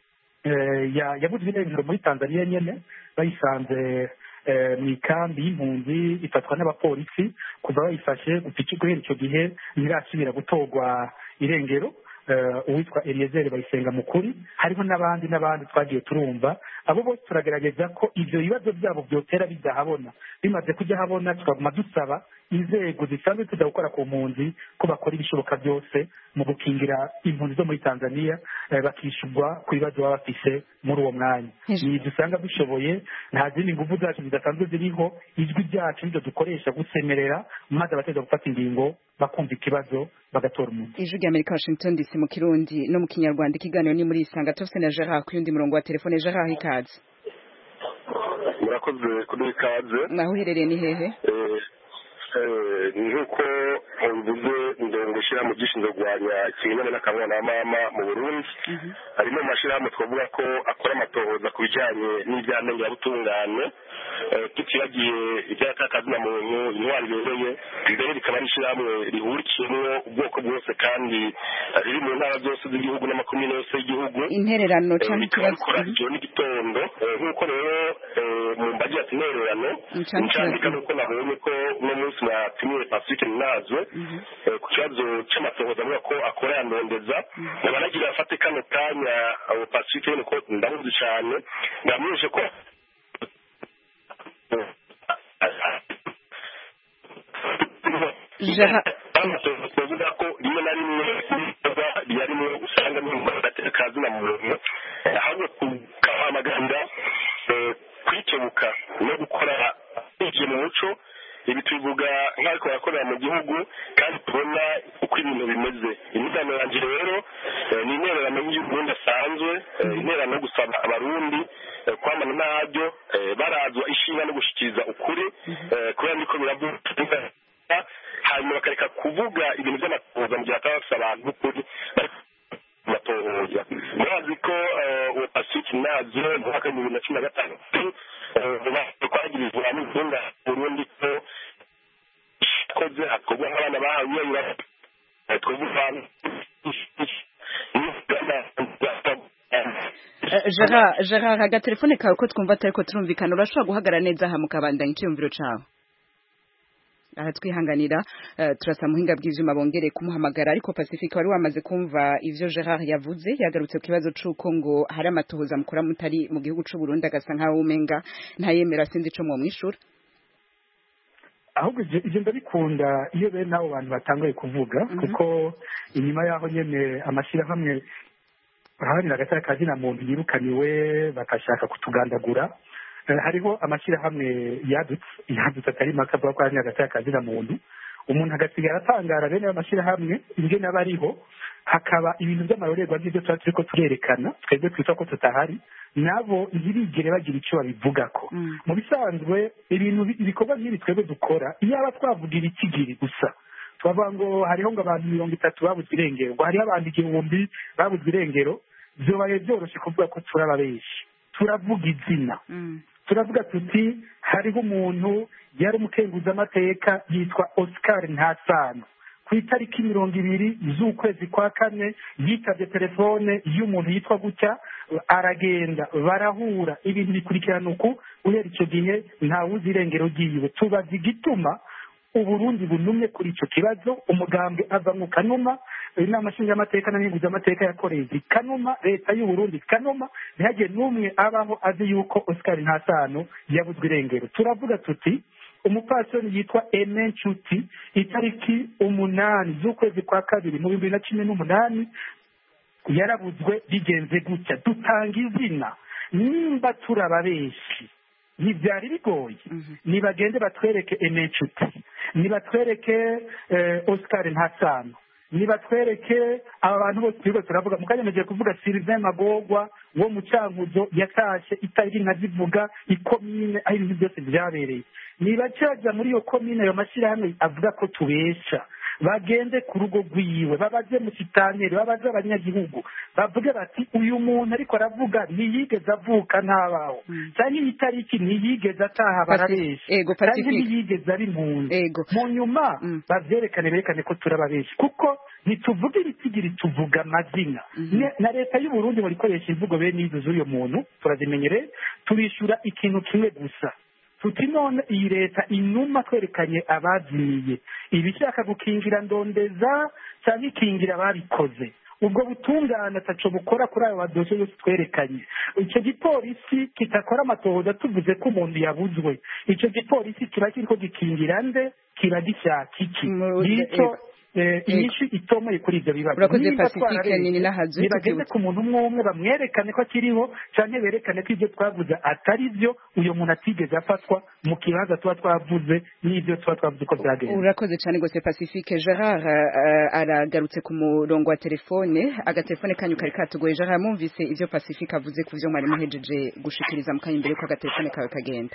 yabuze irengero muri Tanzania nyene bayisanze mu ikambi y'impunzi ifatwa n'abapolisi kuva bayifashe guhera icyo gihe ntirasubira gutorwa irengero uwitwa Eliezer Bayisenga mukuri hariho n'abandi n'abandi twagiye turumva abo bose turagerageza ko ivyo bibazo byabo byotera bidahabona bimaze kujya habona tukaguma dusaba inzego zisanzwe tuza gukora ku mpunzi ko bakora ibishoboka byose mu gukingira impunzi zo muri Tanzania bakishurwa ku bibazo baba bafise muri uwo mwanya ni dusanga dushoboye nta zindi nguvu zacu zidasanzwe ziriho ijwi ryacu niryo dukoresha gusemerera maze abateza gufata ingingo bakumva ikibazo bagatora umuntu ijwi ry'Amerika Washington D C mu Kirundi no mu Kinyarwanda ikiganiro ni muri Isanga tofse na Gerard ku yundi murongo wa telefone Gerard ikaze murakoze kuri ikaze naho uherereye ni hehe nk'uko mubivuze ndongo ishyirahamwe gishinzwe kurwanya ikimenyane n'akamwana na mama mu Burundi harimo amashyirahamwe twavuga ko akora amatohoza ku bijyanye n'ibyaha ndengabutungane tutibagiye iby'akazi na muntu intwari ibereye mbere rikaba ari ishyirahamwe rihurikiyemo ubwoko bwose kandi riri mu ntara zose z'igihugu n'amakomine yose y'igihugu intererano cyangwa ikibazo ijoro n'igitondo nk'uko rero mu mbaga ya intererano ncandika nuko nabonye ko uno munsi natumiwe Pacifique Nazwe ku kibazo cy'amatohoza avuga ko akora yandondeza nabanagira afate kano kanya abo Pacifique nuko ndamuzi cyane ndamwishe ko tuvuga ko rimwe na rimwe yarimo usanga n'agateka na muntu ahubwo kukamaganda kwikebuka no gukora iki mu muco ibi tuvuga nk'ariko yakorera mu gihugu kandi tubona uko ibintu bimeze imigano yanjye rero ni intererano y'uburundi asanzwe intererano yo gusaba abarundi kwamana n'abyo barazwa ishinga no gushikiriza ukuri kubera niko biravuga hanyuma bakareka kuvuga ibintu by'amatohoza mu gihe hataba bafite abantu b'ukuri batohoza murazi ko uwo Pacifique Nazwe mu mwaka w'ibihumbi bibiri na cumi na gatanu twagirizwa n'impunga Burundi ko koze hakorwa nk'abana bahawe yura twavuga Gerard Gerard agatelefone kawe ko twumva atari ko turumvikana urashobora guhagarara neza aha mukabandanya icyumviro cawe aha twihanganira uh, turasa muhinga bw'ivyuma bongere kumuhamagara ariko Pacifique wari wamaze kumva ivyo Gerard yavuze yagarutse ku kibazo c'uko ngo hari amatohoza mukora mutari mu gihugu c'u Burundi agasa nkaho umenga ntayemera sinzi ico mu mwishura ahubwo ivyo ndabikunda iyo bene nabo bantu batangaye kuvuga mm -hmm. kuko inyuma yaho nyene amashirahamwe aharanira agateka kazi na muntu yirukaniwe bakashaka kutugandagura hariho amashyirahamwe yadutse yadutse atari make avuga ko hari agateka kazi na muntu umuntu agasigara atangara bene ayo mashyirahamwe ingene aba ariho hakaba ibintu by'amarorerwa by'ibyo tuba turiko turerekana twebwe twita ko tutahari nabo ntibigere bagira icyo babivugako mu bisanzwe ibintu ibikorwa nk'ibi twebwe dukora iyo aba twavuga ibikigiri gusa twavuga ngo hariho ngo abantu mirongo itatu babuzwe irengero ngo hariho abantu igihumbi babuzwe irengero vyobaye vyoroshe kuvuga ko turaba benshi turavuga izina turavuga tuti hariho umuntu yari umukenguzamateka yitwa Oscar Ntasano ku itariki mirongo ibiri z'ukwezi kwa kane yitavye telefone y'umuntu yitwa gutya aragenda barahura ibintu bikurikirana uku uhera icyo gihe ntawuzi irengero ryiwe tubaza igituma Uburundi bunumye kuri ico kibazo umugambwe ava mu kanuma inama nshingamateka n'inguzamateka yakoreye kanuma leta y'u Burundi kanuma ntihagiye n'umwe abaho azi yuko Oscar Ntasano yabuzwe irengero turavuga tuti umupfasoni yitwa Aime Nshuti itariki umunani z'ukwezi kwa kabiri mu bibiri na cumi n'umunani yarabuzwe bigenze gutya dutanga izina nimba turaba benshi ntibyari bigoye nibagende batwereke Aime Nshuti nibatwereke Oscar Ntasano nibatwereke aba bantu bose turiko turavuga mukanya nagiye kuvuga Sylvain Magogwa wo mu Cankuzo yatashe itariki nkazivuga ikomine aho ibintu byose byabereye nibacaja muri iyo komine ayo mashyirahamwe avuga ko tubesha bagende ku rugo rwiwe babaze mu kitaneri babaze abanyagihugu bavuge bati uyu muntu ariko aravuga ntiyigeze avuka ntabaho cyangwa iyi tariki ntiyigeze ataha barabesha cyangwa ntiyigeze ari impunzi mu nyuma bavyerekane berekane ko turababesha kuko ntituvuga ibitigiri tuvuga amazina na leta y'u Burundi muri koresha imvugo bene izo z'uyo muntu turazimenyereye turishura ikintu kimwe gusa tuti none iyi leta inuma twerekanye abazimiye ibishaka gukingira ndondeza cyangwa ikingira ababikoze ubwo butungane ataco bukora kuri ayo badoshe yose twerekanye icyo gipolisi kitakora amatohoza tuvuze ko umuntu yabuzwe icyo gipolisi kiba kiriko gikingira nde kiba gishaka iki nicyo inyinshi itomoye kuri ibyo bibazo. Urakoze Pacifique nini nahazuye bageze ku muntu umwe umwe bamwerekane ko akiriho cyane berekane ko ibyo twavuze atari byo uyo muntu atigeze afatwa mu kibanza tuba twavuze n'ibyo tuba twavuze ko byagenze. Urakoze cyane gose Pacifique. Gerard aragarutse ku murongo wa telefone, agatelefone kanyu kari katugoye. Gerard, mumvise ivyo Pacifique avuze ku vyo mwari muhejeje gushikiriza mukanya imbere ko agatelefone kawe kagenda?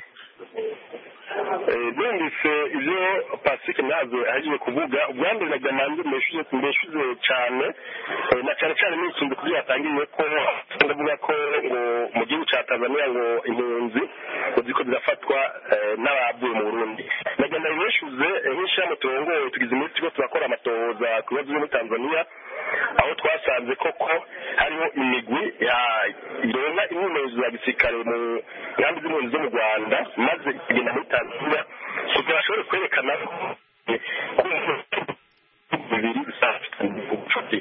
Numvise ibyo Pacifique nazo agiye kuvuga, ubwambere na gamanze mbeshuze mbeshuze cyane na cyane cyane n'isumbe kubyo yatangiye ko ndavuga ko ngo mu gihugu cya Tanzania ngo impunzi ziko zirafatwa n'abavuye mu Burundi. Nagenda mbeshuze nk'ishamo turongoye tugize iminsi ko turakora amatohoza ku bibazo byo muri Tanzania, aho twasanze koko hariho imigwi ironka imyimenyerezo ya gisirikare mu nkambi z'impunzi zo mu Rwanda maze igenda muri Tanzania kugira bashobore kwerekana bibiri bisafite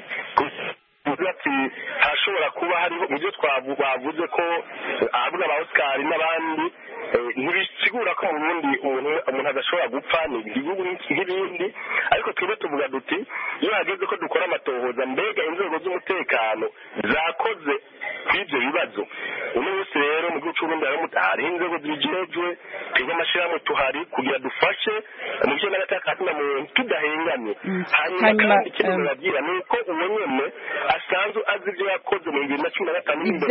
ati hashobora kuba hariho mu byo twavuze ko abuna ba Oscar n'abandi ntibisigura ko mu Burundi umuntu adashobora gupfa ni igihugu nk'ibindi, ariko twebwe tuvuga duti iyo hageze ko dukora amatohoza mbega inzego z'umutekano zakoze kw'ibyo bibazo. Uno munsi rero mu gihugu cy'Uburundi hariho inzego zibijejwe, twebwe amashyirahamwe tuhari kugira dufashe mu byo n'agataka na muntu tudahengamye. Hanyuma kandi ikintu babwira ni uko uwo nyene asanzwe azi ibyo yakoze mu bibiri na cumi na gatanu n'imbere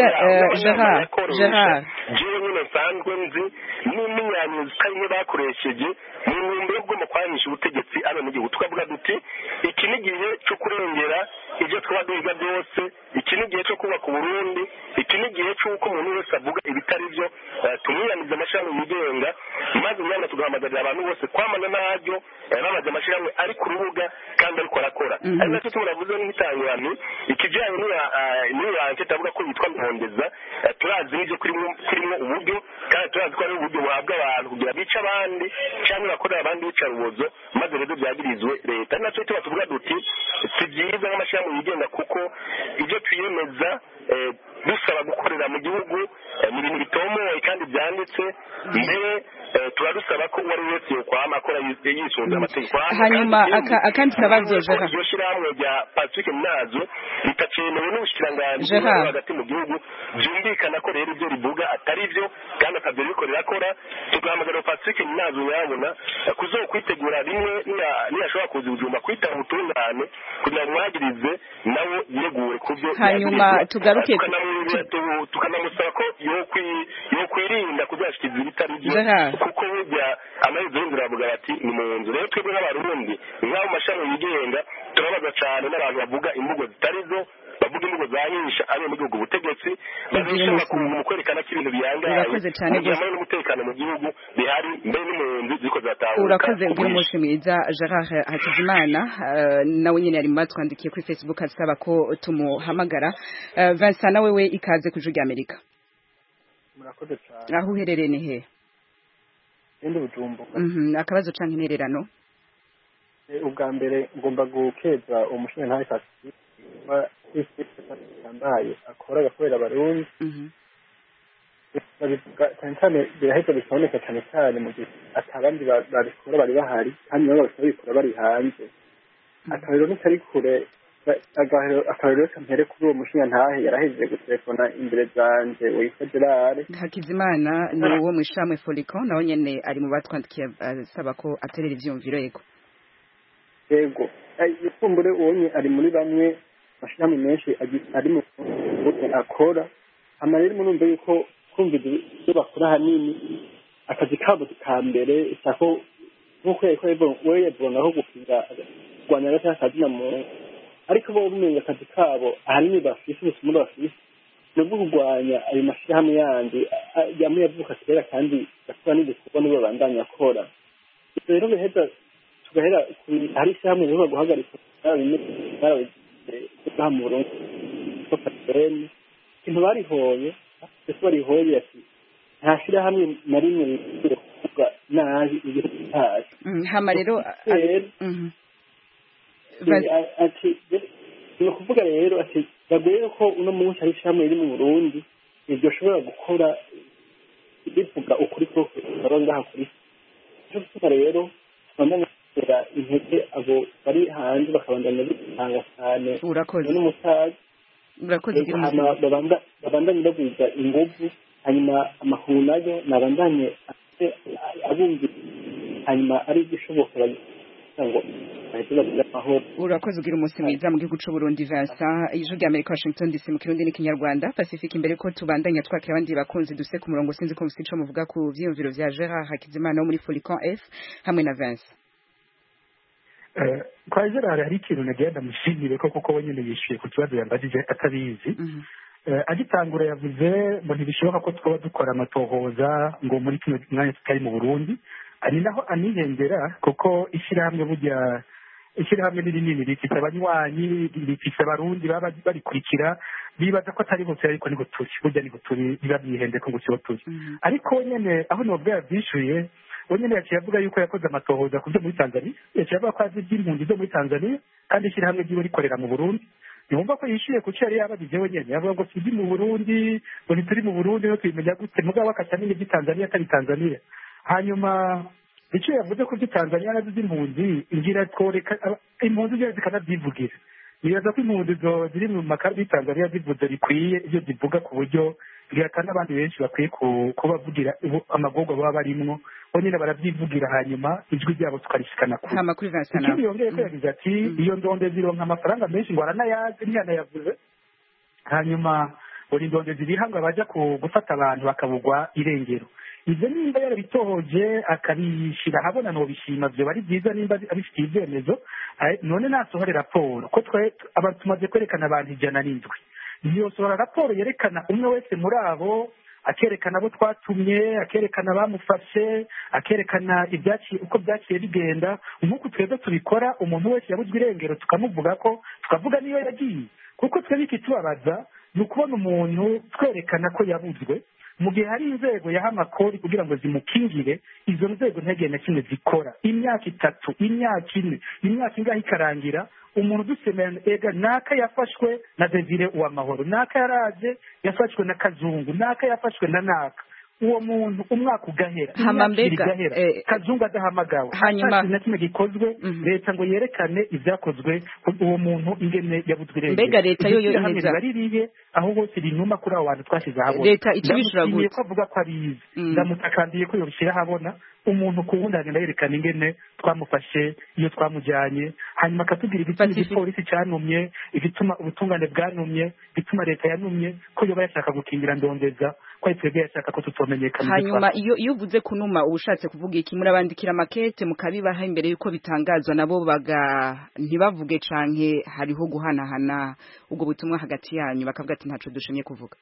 yaho jewe nyine nsanzwe nzi n'imyanyu zitari bakoresheje mu ntumbero yo kwamisha ubutegetsi aba mu gihugu. Tukavuga duti iki ni igihe cyo kurengera ibyo twaba duhiga byose, iki ni igihe cyo kubaka Burundi, iki ni igihe cy'uko umuntu wese avuga ibitari byo, tumwiyamiza amashami yigenga maze umwana tugahamagarira abantu bose kwamana naryo bamaze amashami ari ku rubuga kandi ariko arakora. Ari nacyo turavuze n'itangirano ikijyanye n'iyo ankete avuga ko yitwa Ntondeza, turazi n'ibyo kurimo uburyo kandi turazi ko ari uburyo buhabwa abantu kugira bica abandi cyangwa bakorera abandi bica rubozo maze rero byagirizwe leta. Nacyo tuba tuvuga duti si byiza nk'amashami yigenga kuko ibyo twiyemeza dusaba gukorera mu gihugu mu bintu bitomoye kandi byanditse mbere turadusaba ko uwari wese yokwama akora yisunze amategeko. Hanyuma akandi kabazo Gerard, iryo shyirahamwe rya Patrick Mnazo ritacemewe n'ubushikiranganji hagati mu gihugu, byumvikana ko rero ibyo rivuga atari byo kandi akabyo riko rirakora. Tugahamagara Patrick Mnazo yabona kuzokwitegura rimwe niyashobora kuza Bujumbura kwita ubutungane kugira ngo mwagirize nawo yiregure kubyo. Hanyuma tugaruke tukanamusaba ko yokwirinda kuzashyikiza ibitari byo kuko burya amaherezo y'inzira bavuga bati ni mu nzu. Rero twebwe nk'abarundi nk'aho mashami yigenga turabaza cyane n'abantu bavuga imvugo zitari zo, bavuga imvugo zahisha abe mu gihugu ubutegetsi bazishaka mu kwerekana ko ibintu biyangaye kugira n'umutekano mu gihugu bihari mbere n'impunzi ziko zatahuka. Urakoze ugira umunsi mwiza Gerard Hakizimana. Nawe nyine yari matwandikiye kuri Facebook asaba ko tumuhamagara. Vincent nawe we ikaze ku Ijwi Amerika. Murakoze cyane. Aho uherereye ni he? Ndi Bujumbura. Mhm, akabazo canke intererano? Ubwa mbere ngomba gukeza umushinga ntaye kasi wa yambaye akora gakorera abarundi. Mhm. Cyane cyane birahita bisoneka cyane cyane mu gihe atabandi babikora bari bahari kandi nabo babikora bari hanze. Akarero n'itari kure akarero kampere kuri uwo mushinga ntahe yarahejeje gutelefona imbere zanje witwa Gerard Hakizimana ni uwo mwishamwe Folicon nawe nyene ari mu batwandikiye asaba ko aterera ivyumviro yego. Yego ifumbure uwonye ari muri bamwe mashami menshi ari mu akora amarero munumve yuko kumva ibyo bakora hanini akazi kabo kambere isako nkuko yako yebo we yabona aho gupinga Rwanda n'akazi na mu ariko bo bumenye akazi kabo ahanini bafise ubusumuro bafise nubwo kugwanya ayo mashyirahamwe yandi yamwe yavuka kera kandi bakora n'ibikorwa nibo bandanya akora. Rero biheza tugahera hari ishyirahamwe rivuga guhagarika bamuro ko patene kintu barihoye ese barihoye ati nta shyirahamwe na rimwe rikwiye kuvuga nabi igihugu cyacu. Hama rero ati ni ukuvuga rero ati bagoye ko uno munsi hari ishyirahamwe riri mu Burundi iryo shobora gukora bivuga ukuri ko baronga hakuri cyo kuvuga rero twamanya gutera intege abo bari hanze bakabandanya bitanga cyane urakoze n'umusaza urakoze babandanye bagwiza ingufu hanyuma amakuru nayo nabandanye abumva hanyuma ari igishoboka ngo urakoze ugira umunsi mwiza mu gihugu c'Uburundi Vincent ijwi rya Amerika Washington D C mu kirundi n'ikinyarwanda Pacifique imbere ko tubandanya twakira abandi bakunzi duse ku murongo sinzi ko mufite ico muvuga ku vyiyumviro vya Gerard Hakizimana wo muri Folicon F hamwe na Vincent kwa Gerard hari ikintu nagenda mushimire ko kuko wenyine yishuye ku kibazo yambajije atabizi agitangura yavuze ngo ntibishoboka ko twaba dukora amatohoza ngo muri kino mwanya tutari mu Burundi ari naho anihengera kuko ishyirahamwe burya ishyirahamwe ni rinini rifite abanywanyi rifite abarundi baba barikurikira bibaza ko atari bose ariko niho turi burya niho turi biba byihende ko gusiho turi ariko nyene aho nobwo yavyishuye wenyene yaciye avuga yuko yakoze amatohoza ku byo muri Tanzania yaciye avuga ko azi iby'impunzi zo muri Tanzania kandi ishyirahamwe ryiwe rikorera mu Burundi yumva ko yishyuye ku cyo yari yabagije wenyene yavuga ngo sidi mu Burundi ngo ntituri mu Burundi no twimenya gute mugabo akacamenya iby'i Tanzania atari Tanzania hanyuma icyo yavuze ko by'i Tanzania nazo z'impunzi ngira tworeka impunzi zose zikanabyivugira nibaza ko impunzi ziri mu makara y'i Tanzania zivuze bikwiye ibyo zivuga ku buryo bwihakana n'abandi benshi bakwiye kubavugira amagorwa baba barimwo bonyine baravyivugira hanyuma ijwi ryabo tukarishikana kure ikindi yongeye ko yagize ati iyo ndonde zironka amafaranga menshi ngo aranayazi ntiyanayavuze hanyuma buri ndonde ziriha ngo abaja gufata abantu bakabugwa irengero ivyo nimba yarabitohoje akabishira habona nobishima vyo bari byiza nimba abifitiye ivyemezo none nasohore raporo ko twe abantu tumaze kwerekana abantu ijana n'indwi niyosohora raporo yerekana umwe wese muri abo akerekana abo twatumye akerekana abamufashe akerekana ibyaciye uko byaciye bigenda nk'uko twebwe tubikora umuntu wese yabuzwe irengero tukamuvuga ko tukavuga niyo yagiye kuko twebwe ikitubabaza ni ukubona umuntu twerekana ko yabuzwe mu gihe hari inzego yaha amakori kugira ngo zimukingire izo nzego ntagire na kimwe zikora imyaka itatu imyaka ine imyaka ingahe ikarangira umuntu dusemera ega naka yafashwe na Desire Uwamahoro naka yaraje yafashwe na Kazungu naka yafashwe na naka uwo muntu umwaka ugahera hamambega eh, Kazungu adahamagawe hanyuma na kimwe gikozwe mm -hmm. leta ngo yerekane ivyakozwe uwo muntu ingene yabuzwe irengero mbega leta yo yo ineza baririye aho hose rinuma kuri abo bantu twashize habona leta ikibishura gute ko avuga ko abizi ndamutakandiye ko yobishira habona umuntu kuwundi agenda yerekana ingene twamufashe iyo twamujyanye hanyuma akatubwira igituma igipolisi cyanumye igituma ubutungane bwanumye igituma leta yanumye ko yoba yashaka gukingira ndondeza ko twebwe yashaka ko tutomenyekana hanyuma iyo iyo uvuze kunuma ubushatse kuvuga iki murabandikira makete mukabibaha imbere yuko bitangazwa nabo baga ntibavuge canke hariho guhanahana ubwo butumwa hagati yanyu bakavuga ati ntaco dushimye kuvuga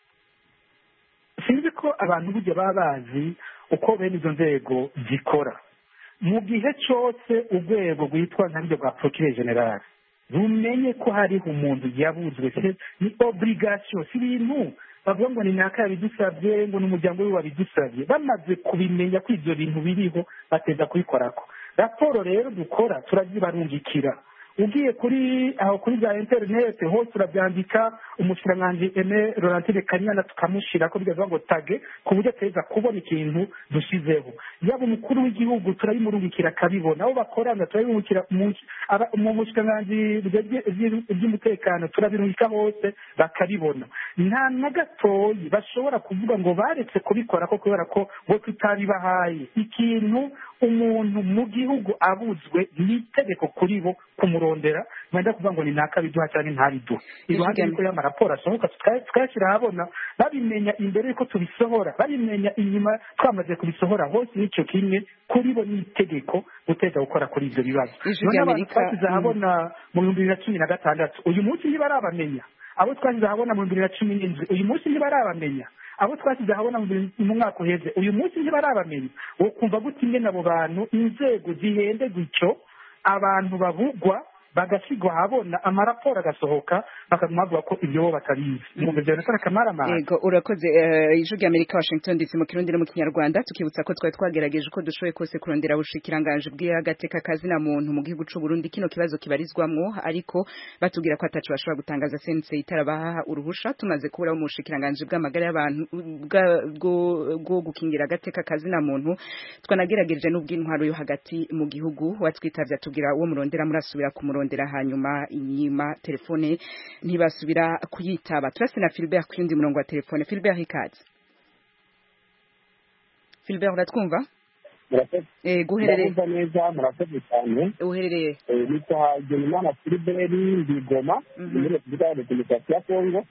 sinzi ko abantu burya baba bazi uko bene izo nzego zikora mu gihe cyose urwego rwitwa ntabyo rwa procureur general rumenye ko hariho umuntu yabuzwe ni obligation si ibintu bavuga ngo ni naka yabidusabye ngo ni umuryango we wabidusabye bamaze kubimenya ko ibyo bintu biriho bateza kubikorako raporo rero dukora turazibarungikira ugiye kuri aho kuri za internet hose turabyandika umushikiranganji Aime Laurentine Kanyana tukamushira ko bigaza ngo tage ku buryo teza kubona ikintu dushizeho yaba umukuru w'igihugu turabimurungikira kabibona aho bakorana turabimurungikira mu mushikiranganji by'umutekano turabirungika hose bakabibona nta na gatoyi bashobora kuvuga ngo baretse kubikora ko kubera ko ngo tutabibahaye ikintu umuntu mu gihugu abuzwe n'itegeko kuri bo kumurondera mwenda kuvuga ngo ni nakabiduha cyane ntabiduha iruhande y'uko y'amaraporo asohoka tukayashyira ahabona babimenya imbere y'uko tubisohora babimenya inyuma twamaze kubisohora hose n'icyo kimwe kuri bo n'itegeko guteza gukora kuri ibyo bibazo none abantu twashyize ahabona mu bihumbi bibiri na cumi na gatandatu uyu munsi ntibarabamenya abo twashyize ahabona mu bihumbi bibiri na cumi n'indwi uyu munsi ntibarabamenya abo twashyize ahabona mu mwaka uheze uyu munsi ntibarabamenya wo kumva gute ingene abo bantu inzego zihende gutyo abantu babugwa bagashyirwa ahabona amaraporo agasohoka bakaguma bavuga ko ibyo bo batabizi mwumva ibyo bintu akamara yego urakoze ijwi ry'Amerika Washington D C mu kirundi no mu kinyarwanda tukibutsa ko twari twagerageje uko dushoboye kose kurondera ubushikiranganje bw'agateka kazina muntu mu gihugu c'u Burundi kino kibazo kibarizwamwo ariko batubwira ko atacu bashobora gutangaza sense itarabaha uruhusha tumaze kubura mu bushikiranganje bw'amagara y'abantu bwo gukingira agateka kazina muntu twanagerageje n'ubw'intwaro yo hagati mu gihugu watwitavye atubwira uwo murondera murasubira kumurondera hanyuma inyuma telefone ntibasubira kuyitaba turase na Philbert kundi murongo wa telefone Philbert ikaze Philbert uratwumva eh guherereye neza murakoze cyane uherereye eh nita Genimana Philbert ndi Goma muri Repubulika ya Demokarasi ya Kongo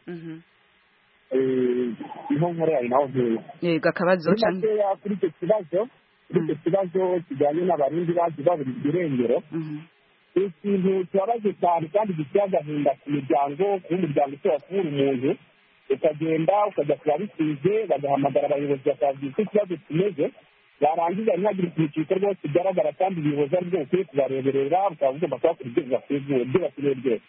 eh niho nkore ari naho nkuru yego akabazo cyane kuri icyo kibazo kuri icyo kibazo kijyanye n'abarundi baje babura irengero ikintu kibabaje cyane kandi giteye agahinda ku miryango ku muryango ushobora kubura umuntu ukagenda ukajya kuba bisize bagahamagara abayobozi bakabwira ko ikibazo kimeze barangiza ntihagire ikintu gikorwa rwose kigaragara kandi ibiyobozi ari byo bikwiye kubareberera bukaba bugomba kubakora ibyo bibakwiye ibyo bakeneye byose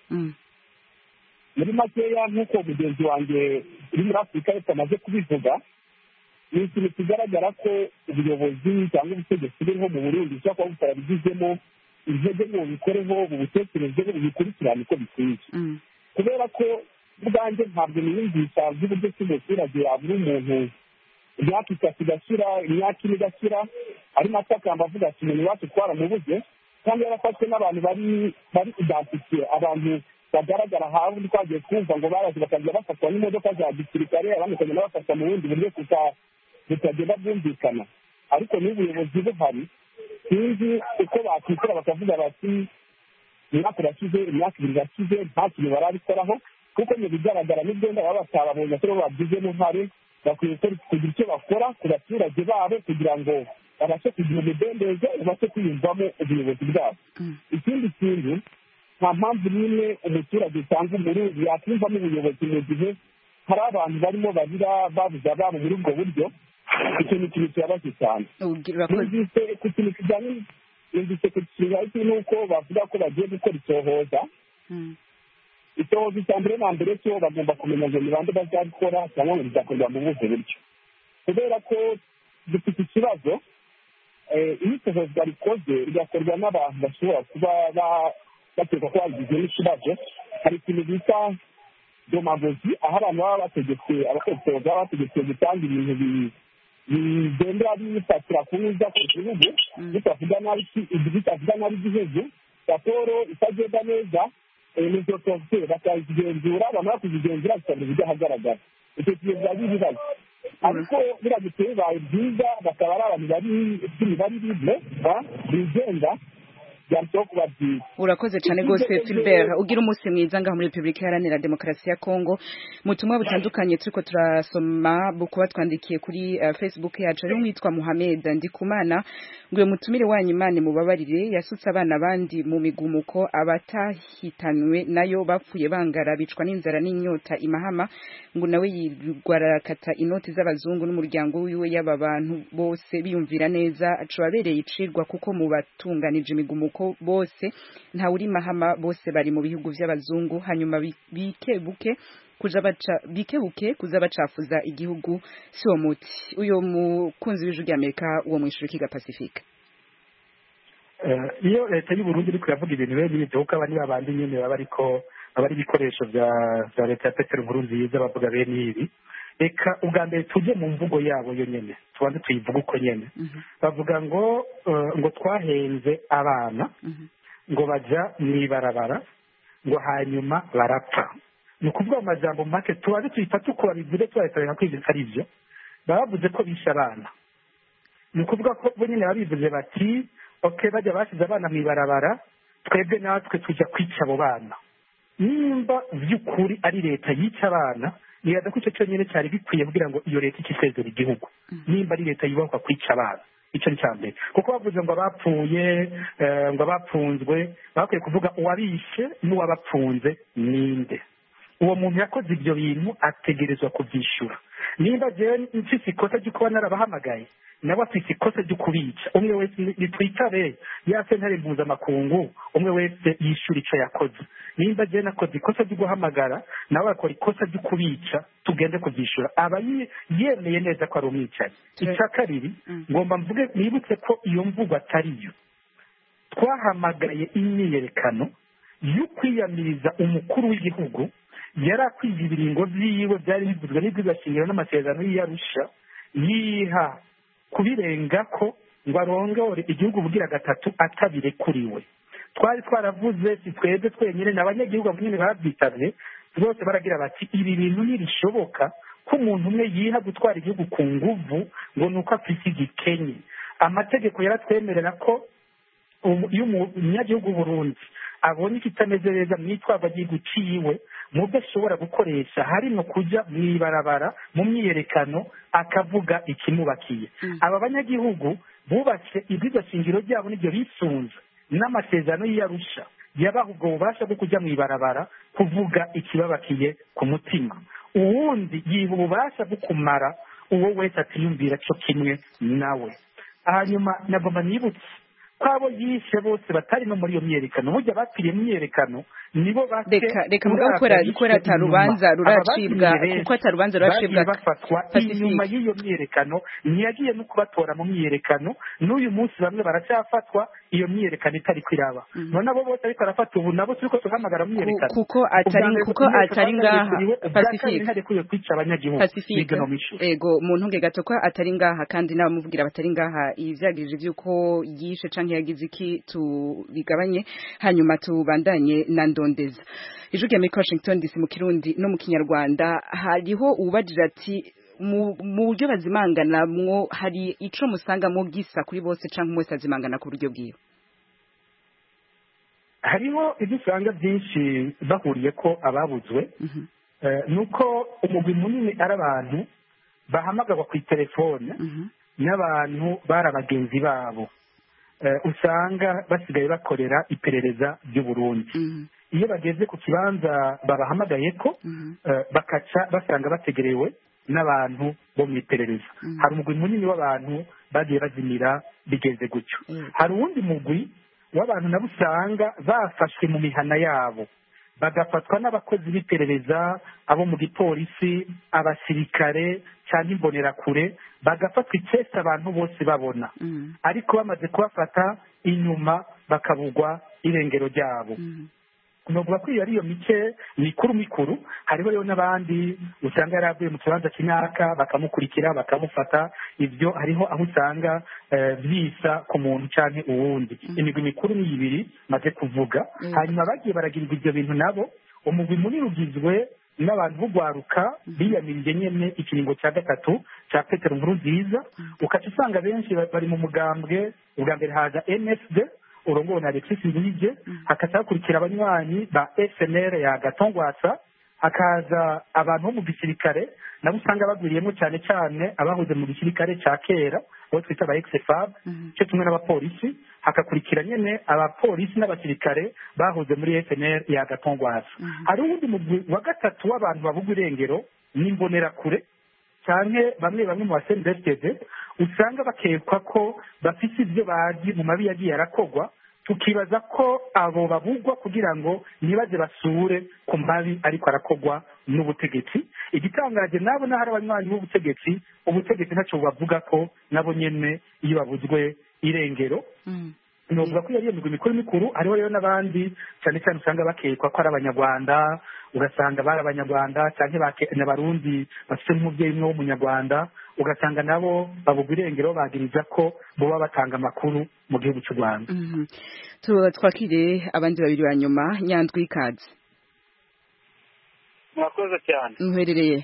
muri makeya nk'uko mugenzi wanjye uri muri afurika yose amaze kubivuga ni ikintu kigaragara ko ubuyobozi cyangwa ubutegetsi buriho mu burundi bushobora kuba butarabigizemo intege mu bikoreho mu butekerezo bikurikirana uko bikwiye kubera ko ubwanjye ntabwo niyumvisha by'uburyo cy'umuturage yabura umuntu imyaka itatu igashira imyaka ine igashira arimo atakamba avuga ati umuntu iwacu twaramubuze kandi yarafashwe n'abantu bari bari identifiye abantu bagaragara hafi twagiye kumva ngo baraje bakajya bafatwa n'imodoka za gisirikare abandi bakagenda bafatwa mu bundi buryo butagenda bwumvikana ariko n'ubuyobozi buhari sinzi uko bakikora bakavuga bati imyaka irashize imyaka ibiri irashize nta kintu barabikoraho kuko mu bigaragara n'ibyo baba batababonye ko babigizemo uruhare bakwiye kugira icyo bakora ku baturage babo kugira ngo babashe kugira umudendezo babashe kwiyumvamo ubuyobozi bwabo ikindi kintu nta mpamvu n'imwe umuturage cyangwa umurundi yakwiyumvamo ubuyobozi mu gihe hari abantu barimo barira babuze ababo muri ubwo buryo icyo ni ikintu kibabaje cyane numvise ku kintu kijyanye numvise ku kintu n'uko bavuga ko bagiye gukora icyohoza icyohoza icya mbere na mbere cyo bagomba kumenya ngo ni bande bazabikora cyangwa ngo bizakorwa mu buhe buryo kubera ko dufite ikibazo iyo icyohoza rikoze rigakorwa n'abantu bashobora kuba bakeka ko bagize n'ikibazo hari ikintu bita domagogi aho abantu baba bategetse abakozi baba bategetse gutanga ibintu bigendera bifatira ku neza ku gihugu bitavuga nabi bitavuga nabi igihugu raporo itagenda neza nizo tofite bakazigenzura bamara kuzigenzura bikabona ibijya ahagaragara icyo gihe biba bibazo ariko biramutse bibaye byiza bakaba ari abantu bari bari libre bigenga urakoze cyane rwose Philbert ugira umunsi mwiza ngaho muri Repubulika Iharanira Demokarasi ya Kongo mutumwa butandukanye turiko turasoma bukuba twandikiye kuri uh, Facebook yacu ari mwitwa Mohamed Ndikumana ngwe mutumire wanyu Imana mubabarire yasutse abana bandi mu migumuko abatahitanwe nayo bapfuye bangara bicwa n'inzara n'inyota imahama ngo nawe yirwarakata inoti z'abazungu n'umuryango wiwe y'aba bantu bose biyumvira neza acubabereye icirwa kuko mu batunganije imigumuko bose nta uri mahama bose bari mu bihugu by'abazungu hanyuma bikebuke kuja baca bikebuke kuza bacafuza igihugu siwo muti uyo mukunzi w'ijwi ry'Amerika uwo mwishuri kiga Pacifique iyo leta y'u Burundi iriko yavuga ibintu bene ibyo kuko abandi babandi nyene baba ariko abari ibikoresho bya bya leta ya Petero Nkurunziza bavuga bene ibi eka ubwa mbere tujye mu mvugo yabo yo nyene tubanze tuyivuga uko nyene bavuga ngo ngo twahenze abana ngo baja mwibarabara ngo hanyuma barapfa ni ukuvuga amajambo make tubanze tuyifata uko babivuze tubarekerera ko ibyo ari byo bavuze ko bishe abana ni ukuvuga ko bo nyene babivuze bati okay bajya basize abana mwibarabara twebwe natwe tujya kwica abo bana nimba by'ukuri ari leta yica abana nibaza ko icyo cyonyine cyari bikwiye kugira ngo iyo leta ikisezera igihugu nimba ari leta yubakwa kwica abana icyo ni cya mbere kuko bavuze ngo abapfuye ngo abapfunzwe bakwiye kuvuga uwabishe n'uwabapfunze ninde uwo muntu yakoze ibyo bintu ategerezwa kubyishyura nimba jewe mfise ikosa ryo kuba narabahamagaye nawe afite ikosa ryo kubica umwe wese nitwitabe ya sentare mpuzamakungu umwe wese yishyura icyo yakoze nimba jye nakoze ikosa ryo guhamagara nawe akora ikosa ryo kubica tugende kubyishyura aba yemeye neza ko ari umwicanyi icya kabiri ngomba mvuge nibutse ko iyo mvugo atari yo twahamagaye imyiyerekano yo kwiyamiriza umukuru w'igihugu yari akwiye ibiringo byiwe byari bivuzwe n'iby'igashingiro n'amasezerano y'iyarusha yiha kubirenga ko ngo arongore igihugu bugira gatatu atabirekuriwe twari twaravuze si twebwe twenyine n'abanyagihugu nyine babyitabye bose baragira bati ibi bintu ntibishoboka ko umuntu umwe yiha gutwara igihugu ku nguvu ngo ni uko afite igikenye amategeko yaratwemerera ko iyo umunyagihugu Burundi abonye ikitameze neza mu itwarwa ry'igihugu ciwe mu byo ashobora gukoresha harimo kujya mu ibarabara mu myiyerekano akavuga ikimubakiye aba banyagihugu bubatse iby'igashingiro ryabo n'ibyo bisunze n'amasezerano y'iyarusha yabaha ubwo bubasha bwo kujya mu ibarabara kuvuga ikibabakiye ku mutima uwundi yiha ububasha bwo kumara uwo wese atiyumvira cyo kimwe nawe hanyuma nagomba nibutse ko abo yishe bose batari no muri iyo myiyerekano burya bapfiriye mu myiyerekano nibo reka reka mugabo gukora gukora atarubanza ruracibwa kuko atarubanza ruracibwa bafatwa inyuma y'iyo myiyerekano ntiyagiye no kubatora mu myiyerekano n'uyu munsi bamwe baracyafatwa iyo myiyerekano itari kwiraba none abo bose ariko arafata ubu nabo turiko tuhamagara mu myiyerekano kuko atari kuko atari ngaha Pacifique hari kuyo kwica abanyagihugu ego mu ntunge gato ko atari ngaha kandi n'abamuvugira batari ngaha ivyagirije byuko yishe canke yagize iki tubigabanye hanyuma tubandanye na ndondeza ijuru rya Washington D C mu Kirundi no mu Kinyarwanda hariho ubajira ati mu buryo bazimangana mwo hari ico musanga mu gisa kuri bose canke mwese azimangana ku buryo bwiwe hariho ibyo usanga byinshi bahuriye ko ababuzwe nuko umugwi munini ari abantu bahamagarwa ku telefone n'abantu bari abagenzi babo usanga basigaye bakorera iperereza ry'u Burundi iyo bageze ku kibanza babahamagaye ko bakaca basanga bategerewe n'abantu bo mu iperereza hari umugwi munini w'abantu bagiye bazimira bigeze gutyo hari uwundi mugwi w'abantu nabo usanga bafashwe mu mihana yabo bagafatwa n'abakozi b'iperereza abo mu gipolisi abasirikare cyangwa imbonerakure bagafatwa icese abantu bose babona ariko bamaze kubafata inyuma bakabugwa irengero ryabo nuvuga ko iyo ari iyo mice mikuru mikuru hariho rero n'abandi usanga yari avuye mu kibanza cy'imyaka bakamukurikira bakamufata ibyo hariho aho usanga byisa ku muntu cyane uwundi imigwi mikuru ni ibiri maze kuvuga hanyuma bagiye baragirirwa ibyo bintu nabo umugwi munini ugizwe n'abantu b'ugwaruka biyamirije nyene ikiringo cya gatatu cya Petero Nkurunziza ukaca usanga benshi bari mu mugambwe ubwa mbere haza M S D urongowe na Alexis Nduhije hakaca hakurikira abanywanyi ba F N L ya Gatongwasa hakaza abantu bo mu gisirikare nabo usanga bagwiriyemo cyane cyane abahoze mu gisirikare cya kera abo twita aba ex-F A B cyo kimwe n'abapolisi hakakurikira nyene abapolisi n'abasirikare bahoze muri F N L ya Gatongwasa hari uwundi mugwi wa gatatu w'abantu bavuga irengero n'imbonerakure cyane bamwe bamwe mu basendesitede usanga bakekwa ko bafite ibyo bazi mu mabi yagiye arakogwa tukibaza ko abo babugwa kugira ngo nibaze basure ku mabi ariko arakogwa n'ubutegetsi igitangaje nabo n'ahari abanywanyi b'ubutegetsi ubutegetsi ntacyo bavuga ko nabo nyene iyo babuzwe irengero novuga ko yari imigwi mikuru mikuru hariho rero n'abandi cyane cyane usanga bakekwa ko ari abanyarwanda ugasanga bari abanyarwanda cyangwa n'abarundi bafite n'umubyeyi umwe w'umunyarwanda ugasanga nabo babugwa irengero bagiriza ko boba batanga amakuru mu gihugu cy'u Rwanda twakire abandi babiri ba nyuma Nyandwi ikaze mwakoze cyane muherereye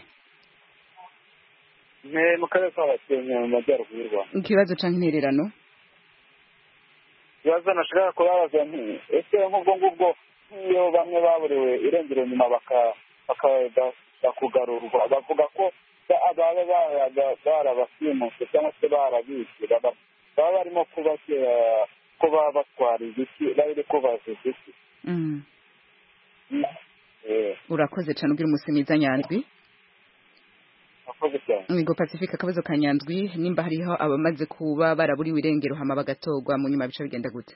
ne mu karere ka Gakenke mu majyaruguru y'u Rwanda ikibazo canke intererano ikibazo nashaka kubabaza nti ese nk'ubwo ngubwo iyo bamwe baburiwe irengero nyuma bakakugarurwa bavuga ko ababa barabasimuse cyangwa se barabishe baba barimo kuba batwara igiti bari kubaza igiti urakoze cyane ugira umunsi mwiza Nyandwi urakoze cyane Ngo Pacifique akabazo kanyandwi nimba hariho abamaze kuba baraburiwe irengero hama bagatorwa mu nyuma bica bigenda gute?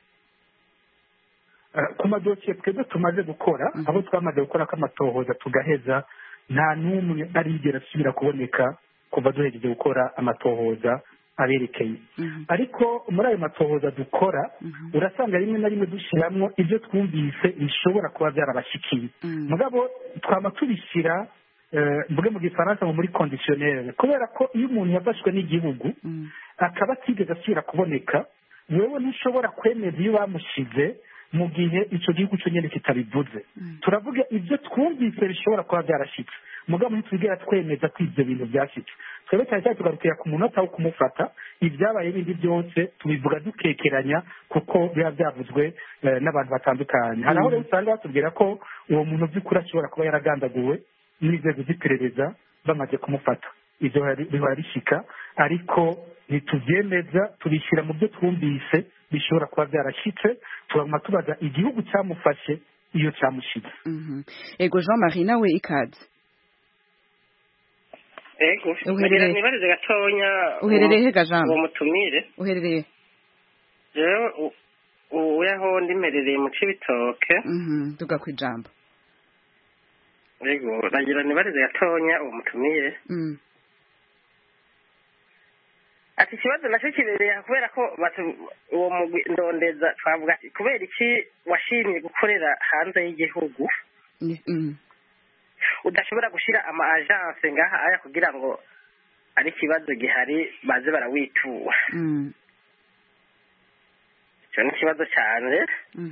Ku madosiye twebwe tumaze gukora abo twamaze gukora ko amatohoza tugaheza nta n'umwe arigera asubira kuboneka kuva duhejeje gukora amatohoza aberekeye ariko muri ayo matohoza dukora urasanga rimwe na rimwe dushyiramo ibyo twumvise bishobora kuba byarabashikiye mugabo twaba tubishyira mvuge mu gifaransa muri conditionnel kubera ko iyo umuntu yafashwe n'igihugu akaba atigeze asubira kuboneka wewe ntushobora kwemeza iyo bamushize mu gihe icyo gihugu cyo nyine kitabivuze turavuga ibyo twumvise bishobora kuba byarashyitse mugabo ntitwigera twemeza ko ibyo bintu byashyitse twebwe cyane cyane tugarukira ku munota wo kumufata ibyabaye bindi byose tubivuga dukekeranya kuko biba byavuzwe n'abantu batandukanye hari aho rero usanga batubwira ko uwo muntu by'ukuri ashobora kuba yaragandaguwe n'inzego z'iperereza bamaze kumufata ibyo bihora bishyika ariko ntitubyemeza tubishyira mu byo twumvise bishobora kuba byarashyitse turaguma tubaza igihugu cyamufashe iyo cyamushyitse. Ego Jean Marie nawe ikaze. Ego uherereye nibarize gatonya uherereye ga Jean uwo mutumire uherereye jewe uyaho ndimerereye mu Cibitoke mhm tuga kwijambo. Ego nagira nibarize gatonya uwo mutumire mhm ati kibazo nacyo kibereye kubera ko uwo mugwi ndondeza twavuga ati kubera iki washimye gukorera hanze y'igihugu udashobora gushyira ama agence ngaha aya kugira ngo ari ikibazo gihari baze barawitura icyo ni ikibazo cyane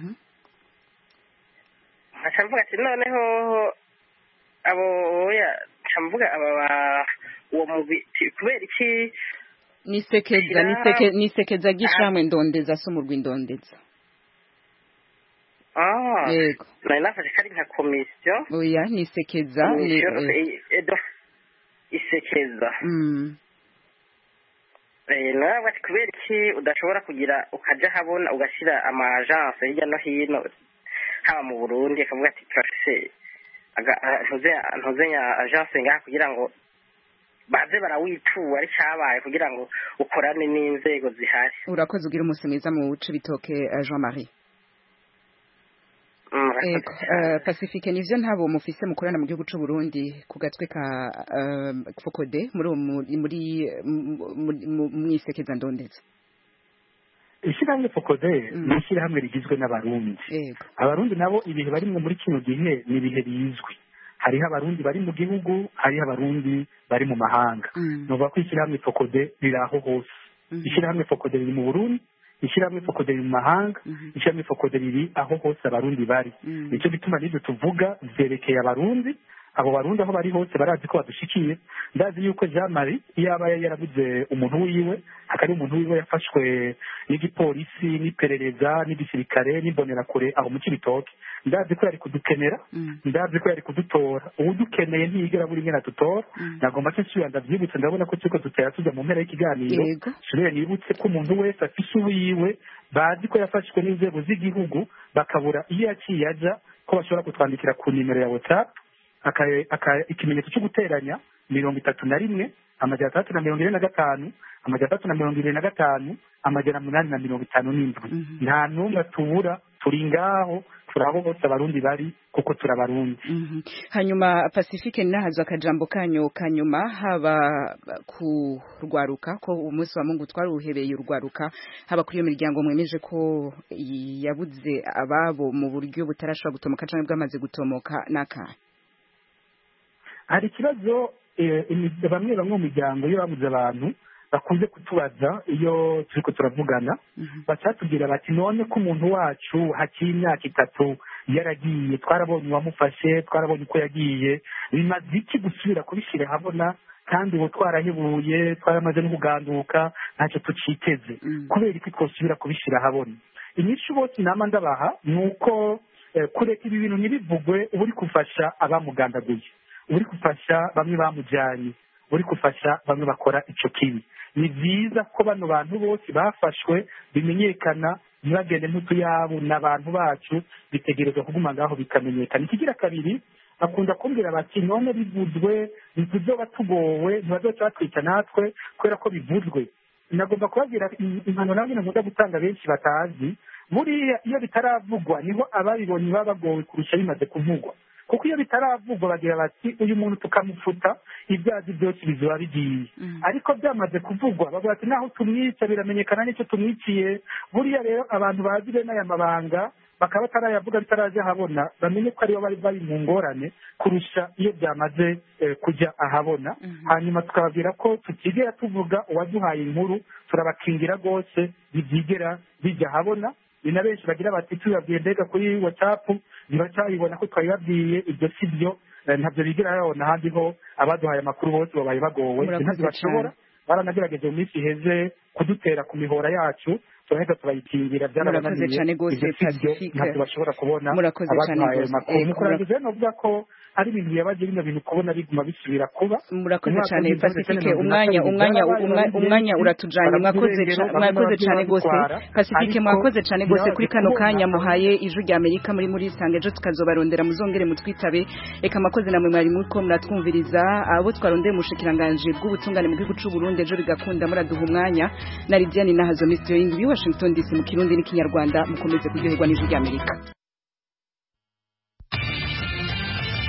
nkaca mvuga ati noneho abo oya nca mvuga aba uwo mugwi kubera iki nisekeza niseke nisekeza gishamwe ndondeza so mu rwindondeza ah yego nari nafashe kari nka commission oya nisekeza ni edo isekeza mm eh nawe ati kubera iki udashobora kugira ukaja habona ugashira ama agence hirya no hino haba mu Burundi akavuga ati turafise aga ntuze ntuze ya agence ngaha kugira ngo baze barawitura ari cyabaye kugira ngo ukorane n'inzego zihari. Urakoze ugira umunsi mwiza mu buce bitoke Jean Marie. Ego Pacifique nivyo ntabo mufise mukorana mu gihugu c'u Burundi ku gatwe ka Fokode muri muri mwisekeza ndondetse. Ishyirahamwe Fokode ni ishyirahamwe rigizwe n'abarundi. Abarundi nabo ibihe barimwe muri kino gihe ni ibihe bizwi. Hariho abarundi bari mu gihugu hariho abarundi bari mu mahanga nuva ko ishyirahamwe Fokode riri aho hose ishyirahamwe Fokode riri mu Burundi ishyirahamwe Fokode riri mu mahanga ishyirahamwe Fokode riri aho hose abarundi bari nicyo bituma n'ibyo tuvuga byerekeye abarundi abo barundi aho bari hose barazi ko badushikiye ndazi yuko Jean Marie yaba yarabuze umuntu wiwe akari umuntu wiwe yafashwe n'igipolisi n'iperereza n'igisirikare n'imbonerakure aho mu Cibitoke ndazi ko yari kudukenera ndazi ko yari kudutora ubu dukeneye ntiyigera buri ngena tutora nagomba cyo cyuya ndavyibutse ndabona ko cyuko dutera tuja mu mpera y'ikiganiro shire nibutse ko umuntu wese afise uwiwe bazi ko yafashwe n'inzego z'igihugu bakabura iyo yaciye aja ko bashobora kutwandikira ku nimero ya WhatsApp aka ikimenyetso cyo guteranya mirongo itatu na rimwe amajana atandatu na mirongo ine na gatanu amajana atandatu na mirongo ine na gatanu amajana munani na mirongo itanu n'indwi nta n'umwe tubura turi ngaho turaho bose abarundi bari kuko turabarundi hanyuma Pacifique nahaza akajambo kanyo kanyuma haba kurwaruka ko umunsi wa Mungu twaruhebeye urwaruka haba kuri iyo miryango mwemeje ko yabuze ababo mu buryo butarashobora gutomoka cyangwa bwamaze gutomoka naka hari ikibazo bamwe bamwe mu miryango iyo babuze abantu bakunze kutubaza iyo turiko turavugana bacatubwira bati none ko umuntu wacu hakiri imyaka itatu yaragiye twarabonye uwamufashe twarabonye uko yagiye bimaze iki gusubira kubishyira habona kandi ubu twarahebuye twaramaze no kuganduka ntacyo tuciteze kubera iki twosubira kubishyira habona inyishu bose inama ndabaha ni uko kureka ibi bintu ntibivugwe uba uri gufasha abamugandaguye uri gufasha bamwe bamujyanye uri gufasha bamwe bakora icyo kibi ni byiza ko bano bantu bose bafashwe bimenyekana ntibagende n'utuyabo n'abantu bacu bitegerezwa kuguma ngaho bikamenyekana ikigira kabiri bakunda kumbwira bati none bivuzwe ntituzoba tugowe ntibazoca batwica natwe kubera ko bivuzwe. Nagomba kubabwira impano nawe nyine nkunda gutanga benshi batazi, buriya iyo bitaravugwa niho ababibonye baba bagowe kurusha bimaze kuvugwa, kuko iyo bitaravugwa bagira bati uyu muntu tukamufuta ibyazi byose bizoba bigiye, ariko byamaze kuvugwa bavuga ati naho tumwica biramenyekana n'icyo tumwiciye. Buriya rero abantu bazi bene aya mabanga bakaba batarayavuga bitaraje ahabona, bamenye ko aribo bari bari mu ngorane kurusha iyo byamaze kujya ahabona. Hanyuma tukababwira ko tutigera tuvuga uwaduhaye inkuru, turabakingira rwose bibyigera bijya ahabona. Ni na benshi bagira bati tubabwiye mbega kuri WhatsApp ntibacayibona ko twabibabwiye, ibyo si byo, ntabyo bigira babona. Ahandi ho abaduhaye amakuru bose babaye bagowe, ntabyo bashobora. Baranagerageje mu minsi iheze kudutera ku mihora yacu, turahita turayikingira, byarabananiye. Ntabyo bashobora kubona abaduhaye amakuru. Mu kurangiza novuga ko ari ibintu biyabaje, bino bintu kubona biguma bisubira kuba. Murakoze cyane Pacifique, umwanya umwanya umwanya uratujanye. Mwakoze mwakoze cyane gose Pacifique, mwakoze cyane gose kuri kano kanya muhaye ijwi rya Amerika muri muri sange ejo tukazobarondera muzongere mutwitabe. Eka makoze namwe mwari muko muratwumviriza, abo twarondeye mushikiranganje bw'ubutungane mu gihugu cy'u Burundi ejo bigakunda muraduha umwanya. Na Lidiane Nahazo Mister y'indwi Washington D C mu Kirundi n'ikinyarwanda, mukomeze kuryoherwa n'ijwi rya Amerika.